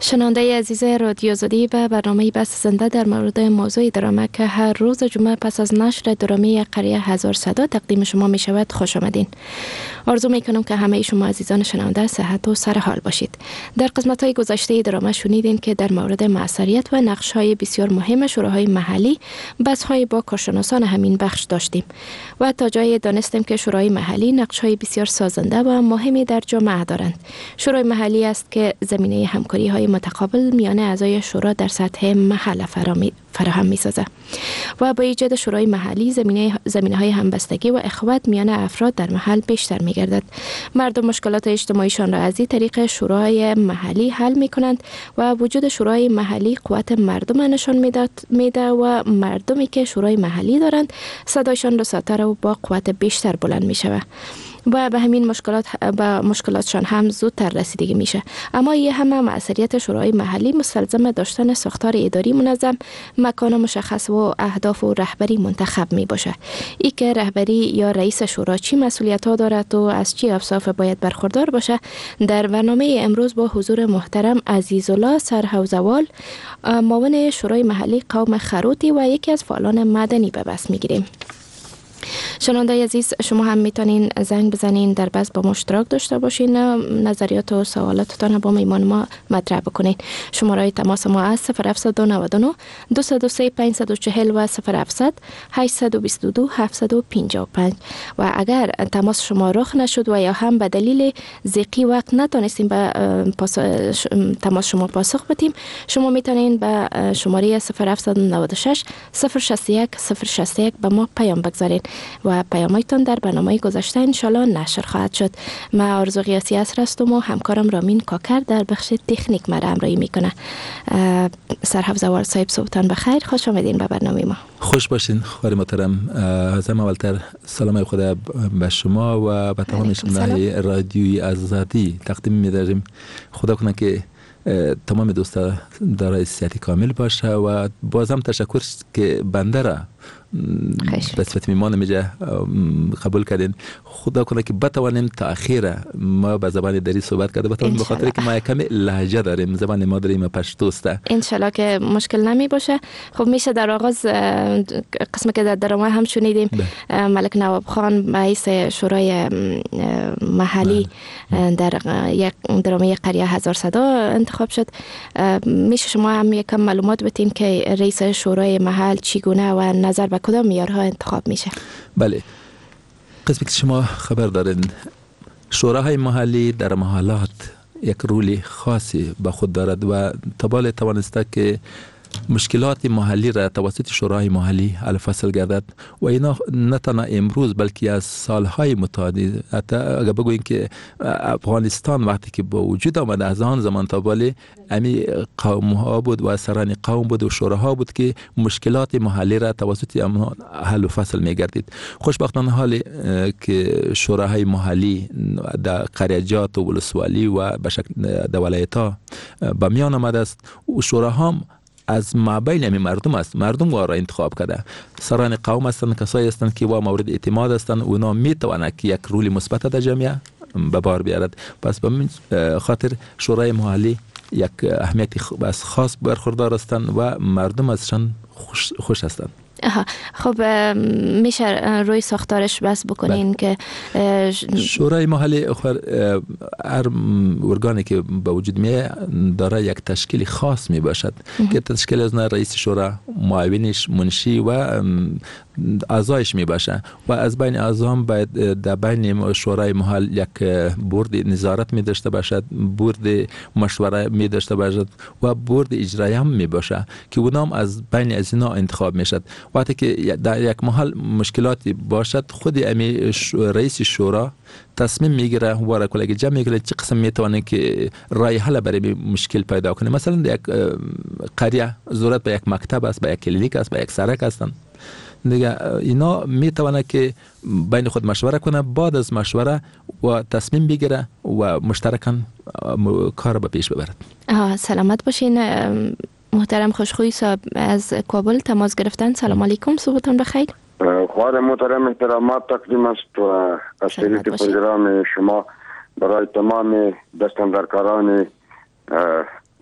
شنونده عزیز رادیو آزادی به برنامه بحث زنده در مورد موضوع درامه که هر روز جمعه پس از نشر درامه قریه هزار صدا تقدیم شما می شود خوش آمدین. آرزو می کنم که همه شما عزیزان شنونده صحت و سرحال باشید. در قسمت های گذشته درامه شنیدین که در مورد موثریت و نقش های بسیار مهم شوراهای محلی بحث های با کارشناسان همین بخش داشتیم و تا جای دانستیم که شورای محلی نقش های بسیار سازنده و مهمی در جامعه دارند. شورای محلی است که زمینه همکاری های متقابل میان اعضای شورا در سطح محل فراهم می سازه و با ایجاد شورای محلی زمینه زمینه های همبستگی و اخوت میان افراد در محل بیشتر می گردد. مردم مشکلات اجتماعیشان را از این طریق شورای محلی حل می کنند و وجود شورای محلی قوت مردم نشان میده و مردمی که شورای محلی دارند صدایشان رساتر و با قوت بیشتر بلند می شود و به همین مشکلات به مشکلاتشان هم زودتر رسیدگی میشه. اما یه همه مؤثریت شورای محلی مستلزم داشتن ساختار اداری منظم، مکان مشخص و اهداف و رهبری منتخب می باشه. ای که رهبری یا رئیس شورا چی مسئولیت ها دارد و از چی اوصاف باید برخوردار باشه، در برنامه امروز با حضور محترم عزیزالله سرحوزوال، معاون شورای محلی قوم خروتی و یکی از فعالان مدنی به بحث میگیریم. شنونده عزیز، شما هم میتونین زنگ بزنین در بحث با ما اشتراک داشته باشین، نظریات و سوالاتتان با میمان ما مطرح بکنین. شماره تماس ما از صفر هفت نه نه دو صفر سه پنج چهار صفر و صفر هفت هشت دو دو هفت پنج پنج و اگر تماس شما رخ نشد و یا هم به دلیل ضیقی وقت نتونستیم به تماس شما پاسخ بدیم، شما میتونین به شماره صفر هفت نه شش صفر شصت یک صفر شصت یک به ما پیام بگذارین و پیامایتان در برنامه گذشته انشالله نشر خواهد شد. من آرزو قیاسی هستم و همکارم رامین کاکر در بخش تکنیک مرا همراهی میکنه. سرحوزوال صاحب صبحتان بخیر، خوش آمدین به برنامه ما. خوش باشین خواهر محترم. از همه اولتر سلام خدا به شما و به تمام شنوندگان رادیوی آزادی تقدیم می‌داریم. خدا کنه که تمام دوستا دارای صحت کامل باشه و بازم تشکر که بنده را به صفت میمان میجه قبول کردین. خدا کنه که بتوانیم تأخیر ما به زبان دری صحبت کرده بتوانیم، به خاطر که ما کمی لهجه داریم، زبان ما داریم پشتوسته. انشالله که مشکل نمی باشه. خب میشه در آغاز قسمی که در درامه هم شنیدیم ملک نواب خان به حیث شورای محلی در یک درامه قریه هزار صدا انتخاب شد. میشه شما هم یکم معلومات بدین که رئیس شورای محل چگونه و نظر به کدام معیارها انتخاب میشه؟ بله، قسمی که شما خبر دارین شوراهای محلی در محلات یک رولی خاصی به خود دارد و تبال توانسته که مشکلات محلی را توسط شورای محلی حل فصل گردد و اینا نه تنها امروز بلکه از سالهای متعدد. حتی اگر بگوییم که افغانستان وقتی که با وجود آمد از آن زمان تا بالی امی قوم ها بود و سران قوم بود و شوراها بود که مشکلات محلی را توسط آنها حل و فصل می گردید. خوشبختانه حالی که شوراهای محلی در قریجات و ولسوالی و به شکل در ولایت‌ها به میان آمده است و شوراها از مابین همی مردم است. مردم را انتخاب کرده. سران قوم هستند، کسایی هستند که با مورد اعتماد هستند و اونا میتوانند که یک رولی مثبت در جامعه به بار بیارد. پس به خاطر شورای محلی یک اهمیت خاص برخوردار هستند و مردم ازشان خوش, خوش هستند. آها. خب میشه روی ساختارش بس بکنین که شورای محلی هر ارگانی که به وجود میه داره یک تشکیل خاص می باشد که تشکیل از رئیس شورا، معاونش، منشی و اعضایش می باشه و از بین اعضا باید در بین شورای محل یک بورد نظارت می داشته باشد، بورد مشوره می داشته باشد و بورد اجرایی هم می باشه که اونام از بین از اینا انتخاب می شد. وقتی که در یک محل مشکلاتی باشد خود امی رئیس شورا تصمیم میگیره و را کلگی جمع میگیره چه قسم میتونه که رای حل برای مشکل پیدا کنه. مثلا در یک قریه ضرورت به یک مکتب است، به یک کلینیک است، به یک سرک هستند دیگه. اینا میتونه که بین خود مشوره کنه، بعد از مشوره و تصمیم بگیره و مشترکاً کار به پیش ببرد. سلامت باشین محترم. خوشخویی صاحب از کابل تماس گرفتن. سلام علیکم، صبحتون بخیر. خواهر محترم احترامات تقدیم است و از طریق پروگرام شما برای تمام دستاندرکاران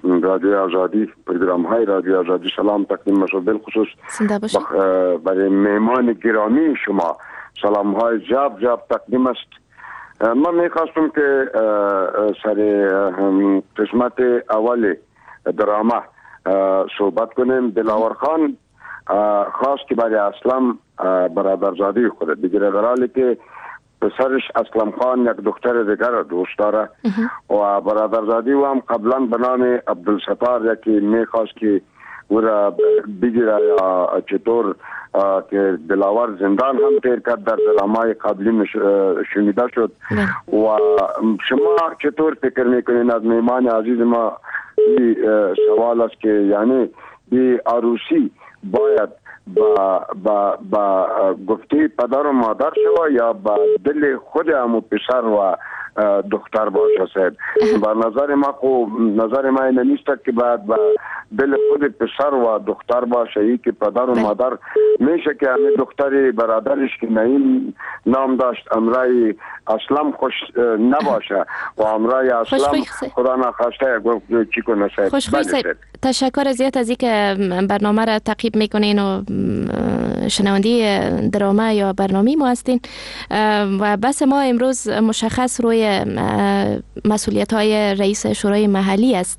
رادیو آزادی، پروگرام های رادیو آزادی سلام تقدیم می‌شود. بالخصوص برای مهمان گرامی شما سلام های جاب جاب تقدیم است. من میخواستم که سر قسمت اول دراما صحبت کنیم. دلاور خان خواست که برای اسلم برادرزاده خود بگیره، در حالی که پسرش اسلم خان یک دختر دیگر را دوست داره و برادرزاده او هم قبلا به نام عبدالستار یکی میخواست که او را بگیره یا چطور که دلاور زندان هم تیر کرد در درامای قبلی شنیده شد. و شما چطور فکر میکنین از میمان عزیز ما این سوال است که یعنی این عروسی باید با با با گفته پدر و مادر شوه یا با دل خود همو پسر و دختر باشه؟ صاحب با نظر ما خو نظر ما این نیست که باید با دل خود پسر و دختر باشه. ای که پدر و مادر میشه که همین دختری برادرش که نعیم نام داشت امرای اسلم خوش نباشه و امرای اسلم خدا نخواسته چی کنه؟ صاحب خوشخوی صاحب تشکر زیاد از اینکه برنامه را تعقیب میکنین و شنوندی دراما یا برنامه ما هستین. و بس ما امروز مشخص روی مسئولیت های رئیس شورای محلی است.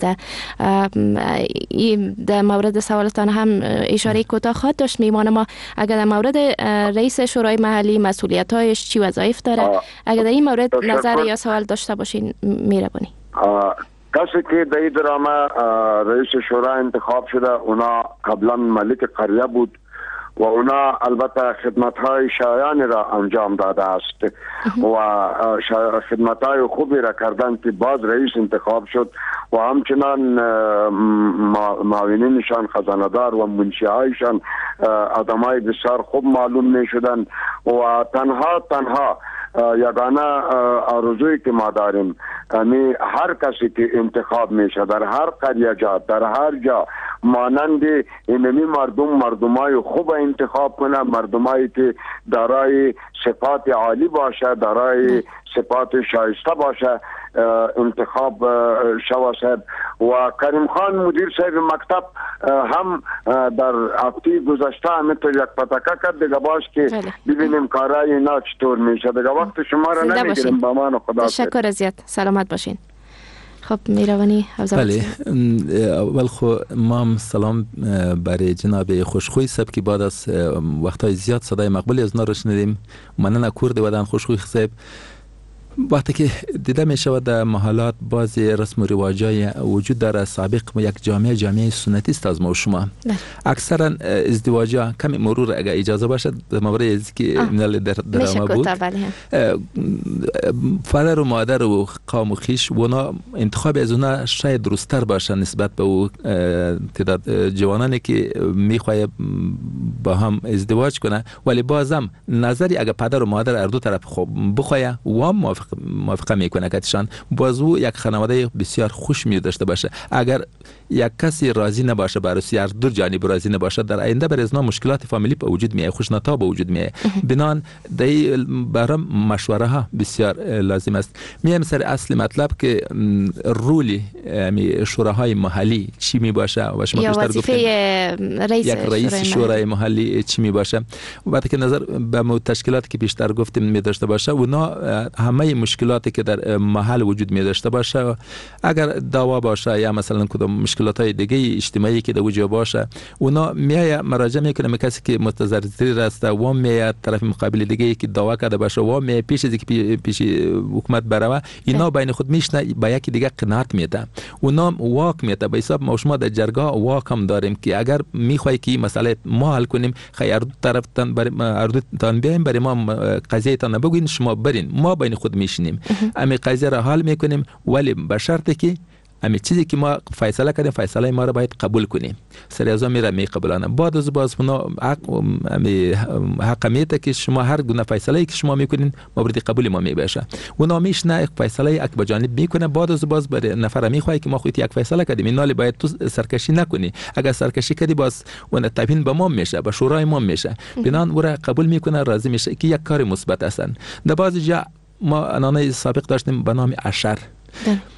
در مورد سوالتان هم اشاره کوتاه خواهد داشت میمان ما. اگر در مورد رئیس شورای محلی مسئولیت هایش چی وظایف داره، اگر در این مورد نظر یا سوال داشته باشین میربانی. کسی که در این دراما رئیس شورا انتخاب شده اونا قبلا ملک قریه بود و اونا البته خدمت‌های شایانی را انجام داده است و خدمت‌های خوبی را کردن که باز رئیس انتخاب شد و همچنان معاونینشان خزانه‌دار و منشی‌هایشان آدمای بسیار خوب معلوم می‌شدن و تنها تنها یگانه آرزویی که ما داریم یعنی هر کسی که انتخاب میشه در هر قریه جا در هر جا مانند اینمی مردم مردمای خوب انتخاب کنه، مردمایی که دارای صفات عالی باشه، دارای صفات شایسته باشه انتخاب شوه. صاحب و کریم خان مدیر صاحب مکتب هم در هفته گذشته همینطور یک پتکه کرد دیگه باش که ببینیم کارای اینا چطور میشه. دیگه وقت شما را نمیگیریم با من و خدا. تشکر زیاد، سلامت باشین. خب میروانی بله اول خو ما هم سلام برای جناب خوشخوی صاحب که بعد از وقتای زیاد صدای مقبولی از نارو شنیدیم. مننه کرد ودان خوشخوی صاحب. وقتی که دیده می شود در محلات بعضی رسم و رواجای وجود داره سابق یک جامعه جامعه سنتی است از ما و شما. اکثرا ازدواجا کمی مرور اگر اجازه باشد در مورد از که منال در درامه بود پدر و مادر و قوم و خیش اونا انتخاب از اونا شاید درست‌تر باشه نسبت به او تعداد جوانانی که میخواه با هم ازدواج کنه، ولی بازم نظری اگر پدر و مادر هر دو طرف خوب بخواه و هم موافق موافقه میکنه کتشان بازو یک خانواده بسیار خوش می داشته باشه. اگر یک کسی راضی نباشه برای هر دو جانب راضی نباشه در آینده بر ازنا مشکلات فامیلی به وجود میاد، خوشنطا به وجود میاد. بنان دای برام مشوره ها بسیار لازم است. میام سر اصل مطلب که رولی می شوراهای محلی چی می باشه و شما بیشتر گفتید رئیس یک رئیس شورای محلی چی می باشه. وقتی که نظر به تشکیلاتی که بیشتر گفتیم می داشته باشه اونا همه مشکلاتی که در محل وجود می داشته باشه اگر دعوا باشه یا مثلا کدام مشکلات های دیگه اجتماعی که در وجود باشه اونا میای مراجعه میکنه به کسی که متضرر است و میای طرف مقابل دیگه که دعوا کرده باشه و می پیش از اینکه پیش حکومت بروه اینا بین خود میشنه با یکی دیگه قناعت میده اونا واک میده به حساب ما شما در جرگاه واک هم داریم که اگر میخوای که مسئله ما حل کنیم خیر دو طرف تن بر هر دو تن بیایم برای ما قضیه تان بگین شما برین ما بین خود میشینیم امی قضیه را حل میکنیم ولی به شرطی که امی چیزی که ما فیصله کردیم فیصله ما را باید قبول کنیم سر از میره می قبولانه بعد از باز اونا امی حقیقت که شما هر گونه فیصله که شما میکنین مورد قبول ما میباشه اونا میشنه فیصله یک به جانب میکنه بعد از باز بر نفر میخوای که ما خودت یک فیصله کردیم اینالی باید تو سرکشی نکنی اگر سرکشی کردی باز اون تبیین به ما میشه به شورای ما میشه بنان او را قبول میکنه راضی میشه که یک کار مثبت هستن. در بعضی جا ما انانه سابق داشتیم به نام عشر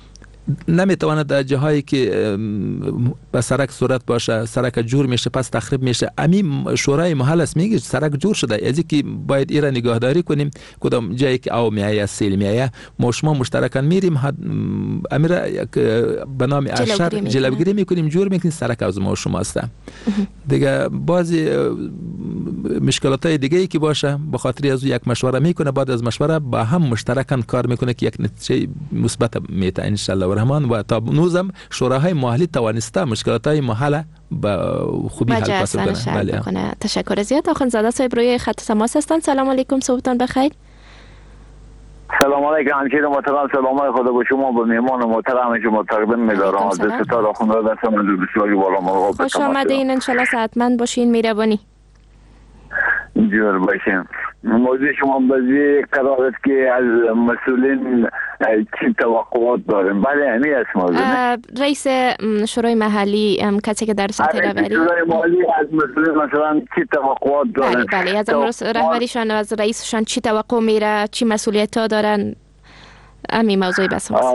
نمیتواند در جاهایی که به سرک صورت باشه سرک جور میشه پس تخریب میشه. امی شورای محل است میگه سرک جور شده از که باید ایران نگهداری کنیم کدام جایی که او میایه سیل میایه ما شما مشترکاً میریم امیر یک به نام ارشد جلوگیری میکنیم جور میکنیم سرک از ما شما است دیگه. بعضی مشکلات های دیگه ای که باشه به خاطر از یک مشوره میکنه بعد از مشوره با هم مشترکاً کار میکنه که یک نتیجه مثبت میته ان شاء الله الرحمن. و تا نوزم شوراهای محلی توانسته مشکلات های محل با خوبی حل کنه. بله کنه. تشکر زیاد. آخوندزاده صاحب روی خط تماس هستند. سلام علیکم، صبحتون بخیر. سلام علیکم همشیر محترم، سلام خدا با شما با میهمان محترم شما تقدیم می‌دارم. از ستاره آخوندزاده هستم از بسیاری بالا مرغوب. خوش آمدین، ان شاء الله صحتمند باشین، مهربانی. جور باشین. موضوع شما بازی قرار است که از مسئولین چی توقعات داریم؟ بله همین است موضوع. رئیس شورای محلی کسی که در سطح رهبری شورای محلی از مسئولین مثلا چی توقعات دارن؟ بله بله از امروز رهبریشان از رئیسشان چی توقع میره، چی مسئولیت ها دارن، همین موضوعی بس هست.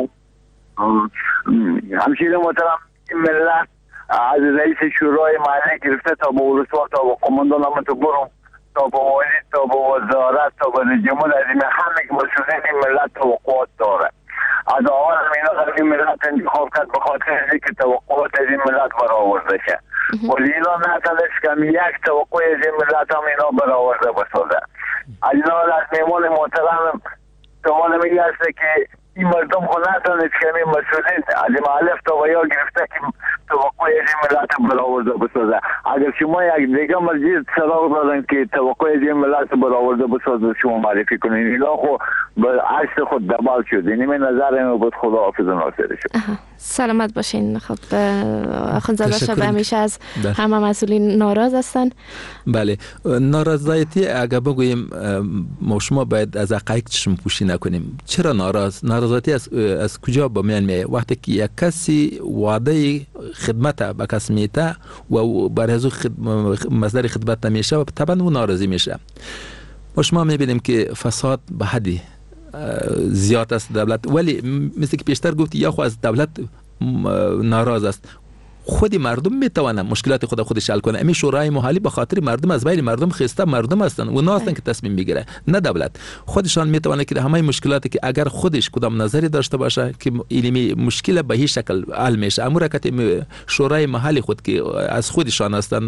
همشیر محترم ملت از رئیس شورای محلی گرفته تا به ولسواک تا به قماندان امنیت برم تا به والی تا به وزارت تا به جمهور از این همه مسئولین این ملت توقعات داره. از آن همینا این ملت انتخاب کرد به خاطر اینکه توقعات از این ملت برآورده شه. ولی اینا نتونست که یک توقع از این ملت هم اینا برآورده بسازه. از اینا از میمون محترم سوال میگه است که این مردم خود نتونست که این مسئولین از این معلف تا ویا گرفته که توقع از این ملت برآورده بسازه. اگر شما یک دیگه مسجد سراغ دادن که توقع از این ملت برآورده بسازه شما معرفی کنین، اینا خود به عشق خود دبال شد. این من نظر این بود. خدا حافظ و ناصر شد. سلامت باشین. خب آخوندزاده صاحب همیشه از همه مسئولین ناراض هستن. بله ناراضیتی اگر بگوییم ما شما باید از حقایق چشم پوشی نکنیم. چرا ناراض؟ ناراضیتی از از کجا به میان میاد؟ وقتی که یک کسی وعده خدمت به کس میده و برای از مصدر خدمت نمیشه و طبعا اون ناراضی میشه. ما شما میبینیم که فساد به حدی زیاد است دولت، ولی مثل که پیشتر گفتی یا خو از دولت ناراض است خود مردم میتونه مشکلات خود خودش حل کنه. امی شورای محلی به خاطر مردم از بین مردم خسته مردم هستن و نه هستن که تصمیم میگیره، نه دولت. خودشان میتونه که همه مشکلاتی که اگر خودش کدام نظری داشته باشه که علمی مشکل به هیچ شکل حل میشه. اما رکت شورای محلی خود که از خودشان هستن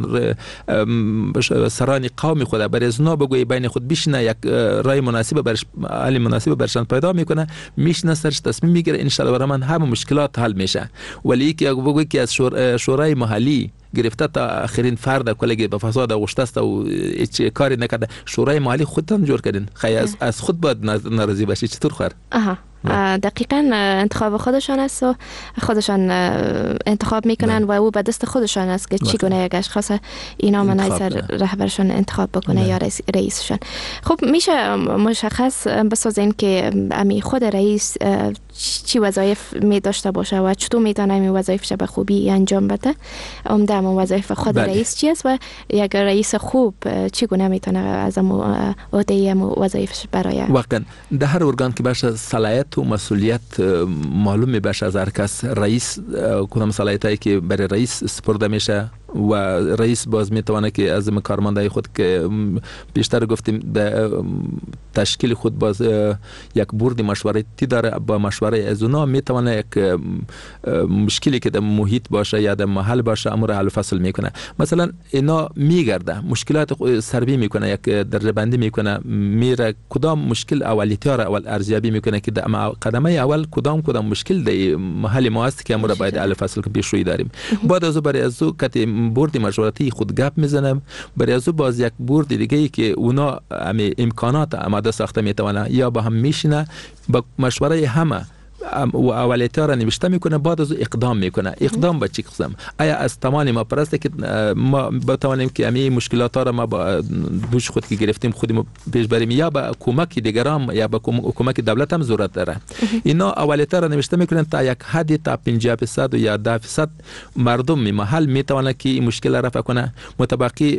سران قوم خود برای ازنا بگوی بین خود بشینه یک رای مناسب برش حل مناسب برشان پیدا میکنه، میشنه سرش تصمیم میگیره ان شاء الله برام همه مشکلات حل میشه. ولی که بگوی که از شور شورای محلی گرفته تا آخرین فرد کلگی به فساد آغشته است و هیچ کاری نکرده، شورای محلی خودتان جور کردین. خیلی از, از خود باید ناراضی باشی. چطور خواهر؟ آها دقیقاً انتخاب خودشان است و خودشان انتخاب میکنن و او به دست خودشان است که چگونه یک اشخاص اینا مناسب رهبرشان انتخاب بکنه نه. یا رئیس رئیسشان. خب میشه مشخص بسازین که امی خود رئیس چی وظایف می داشته باشه و چطور میتونه این وظایفش به خوبی انجام بده؟ عمده هم وظایف خود بله. رئیس چی است و یک رئیس خوب چگونه میتونه از عهده وظایفش برای واقعا در هر ارگان که باشه صلاحیت و مسئولیت معلوم می باشه از هر کس. رئیس کدام صلاحیتی که برای رئیس سپرده میشه و رئیس باز میتونه که از کارمندای خود که بیشتر گفتیم در تشکیل خود باز یک بورد مشورتی داره، با مشوره از اونا میتونه یک مشکلی که در محیط باشه یا در محل باشه امور حل و فصل میکنه. مثلا اینا میگرده مشکلات سربی میکنه، یک درجه بندی میکنه، میره کدام مشکل اولیتی را اول ارزیابی میکنه که در قدمه اول کدام کدام مشکل در محل ما است که امور باید حل و فصل پیش روی داریم. بعد از برای از که بورد مشورتی خود گپ میزنم، برای از باز یک بورد دیگه ای که اونا امکانات آماده ساخته میتونه یا با هم میشینه با مشوره همه و اولیت‌ها را نوشته میکنه، بعد از اقدام میکنه. اقدام به چی قسم؟ آیا از توان ما پرسته که ما بتوانیم که همین مشکلات را ما با دوش خود که گرفتیم خودمون پیش بریم یا با کمک دیگران یا با کمک دولت هم ضرورت داره. اینا اولیت‌ها را نوشته میکنن تا یک حدی تا پنجاه درصد یا ده درصد مردم محل میتونه که این مشکل را رفع کنه. متبقی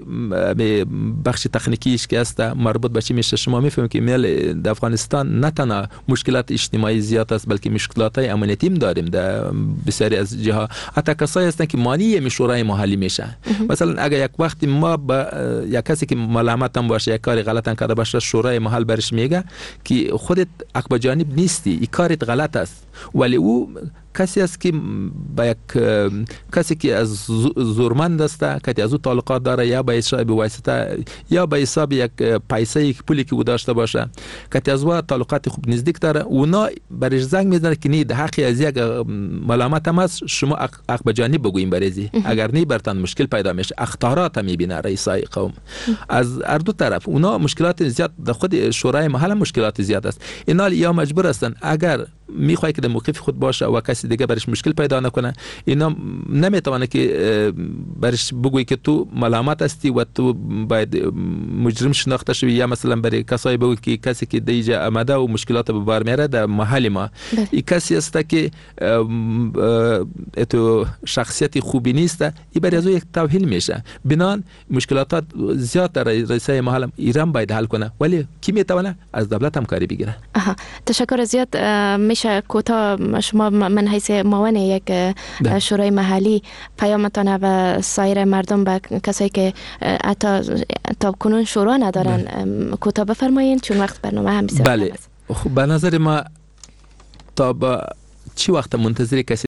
بخش تکنیکیش که است مربوط به چی میشه؟ شما میفهمید که مل افغانستان نه تنها مشکلات اجتماعی زیاد است بلکه مشکلات های امنیتی داریم در بسیاری از جاها. حتی کسایی هستن که مانی می شورای محلی میشه. مثلا اگر یک وقتی ما با یک کسی که ملامت هم باشه یک کاری غلط هم کرده باشه شورای محل برش میگه که خودت حق به جانب نیستی، این کارت غلط است، ولی او کسی است که با یک کسی که از زورمند است که از او تعلقات داره یا به حساب واسطه یا به حساب یک پیسه پولی که او داشته باشه که از او تعلقات خوب نزدیک داره، اونا برش زنگ میزنه که نه حق از یک ملامت هم است، شما حق به جانب بگوین بریزی، اگر نه برتان مشکل پیدا میشه. اختارات میبینه رئیسای قوم از هر دو طرف. اونا مشکلات زیاد در خود شورای محل مشکلات زیاد است. اینا یا مجبور هستن اگر میخواد که در موقف خود باشه و کسی دیگه برش مشکل پیدا نکنه، اینا نمیتونه که برش بگویی که تو ملامت هستی و تو باید مجرم شناخته شوی، یا مثلا برای کسایی بگویی که کسی که دیجا آمده و مشکلات به بار میاره در محل ما این کسی است که تو شخصیت خوبی نیست، این برای از او یک توهین میشه. بنان مشکلات زیاد در رئیسای محل ایران باید حل کنه، ولی کی میتونه؟ از دولت همکاری بگیره. آها، تشکر زیاد. میشه کوتاه شما من حیث معاون یک شورای محلی پیامتان و سایر مردم به کسایی که حتی تا کنون شورا ندارن کوتاه بفرمایید، چون وقت برنامه هم بسیار بله. خب به نظر ما تا با چی وقت منتظر کسی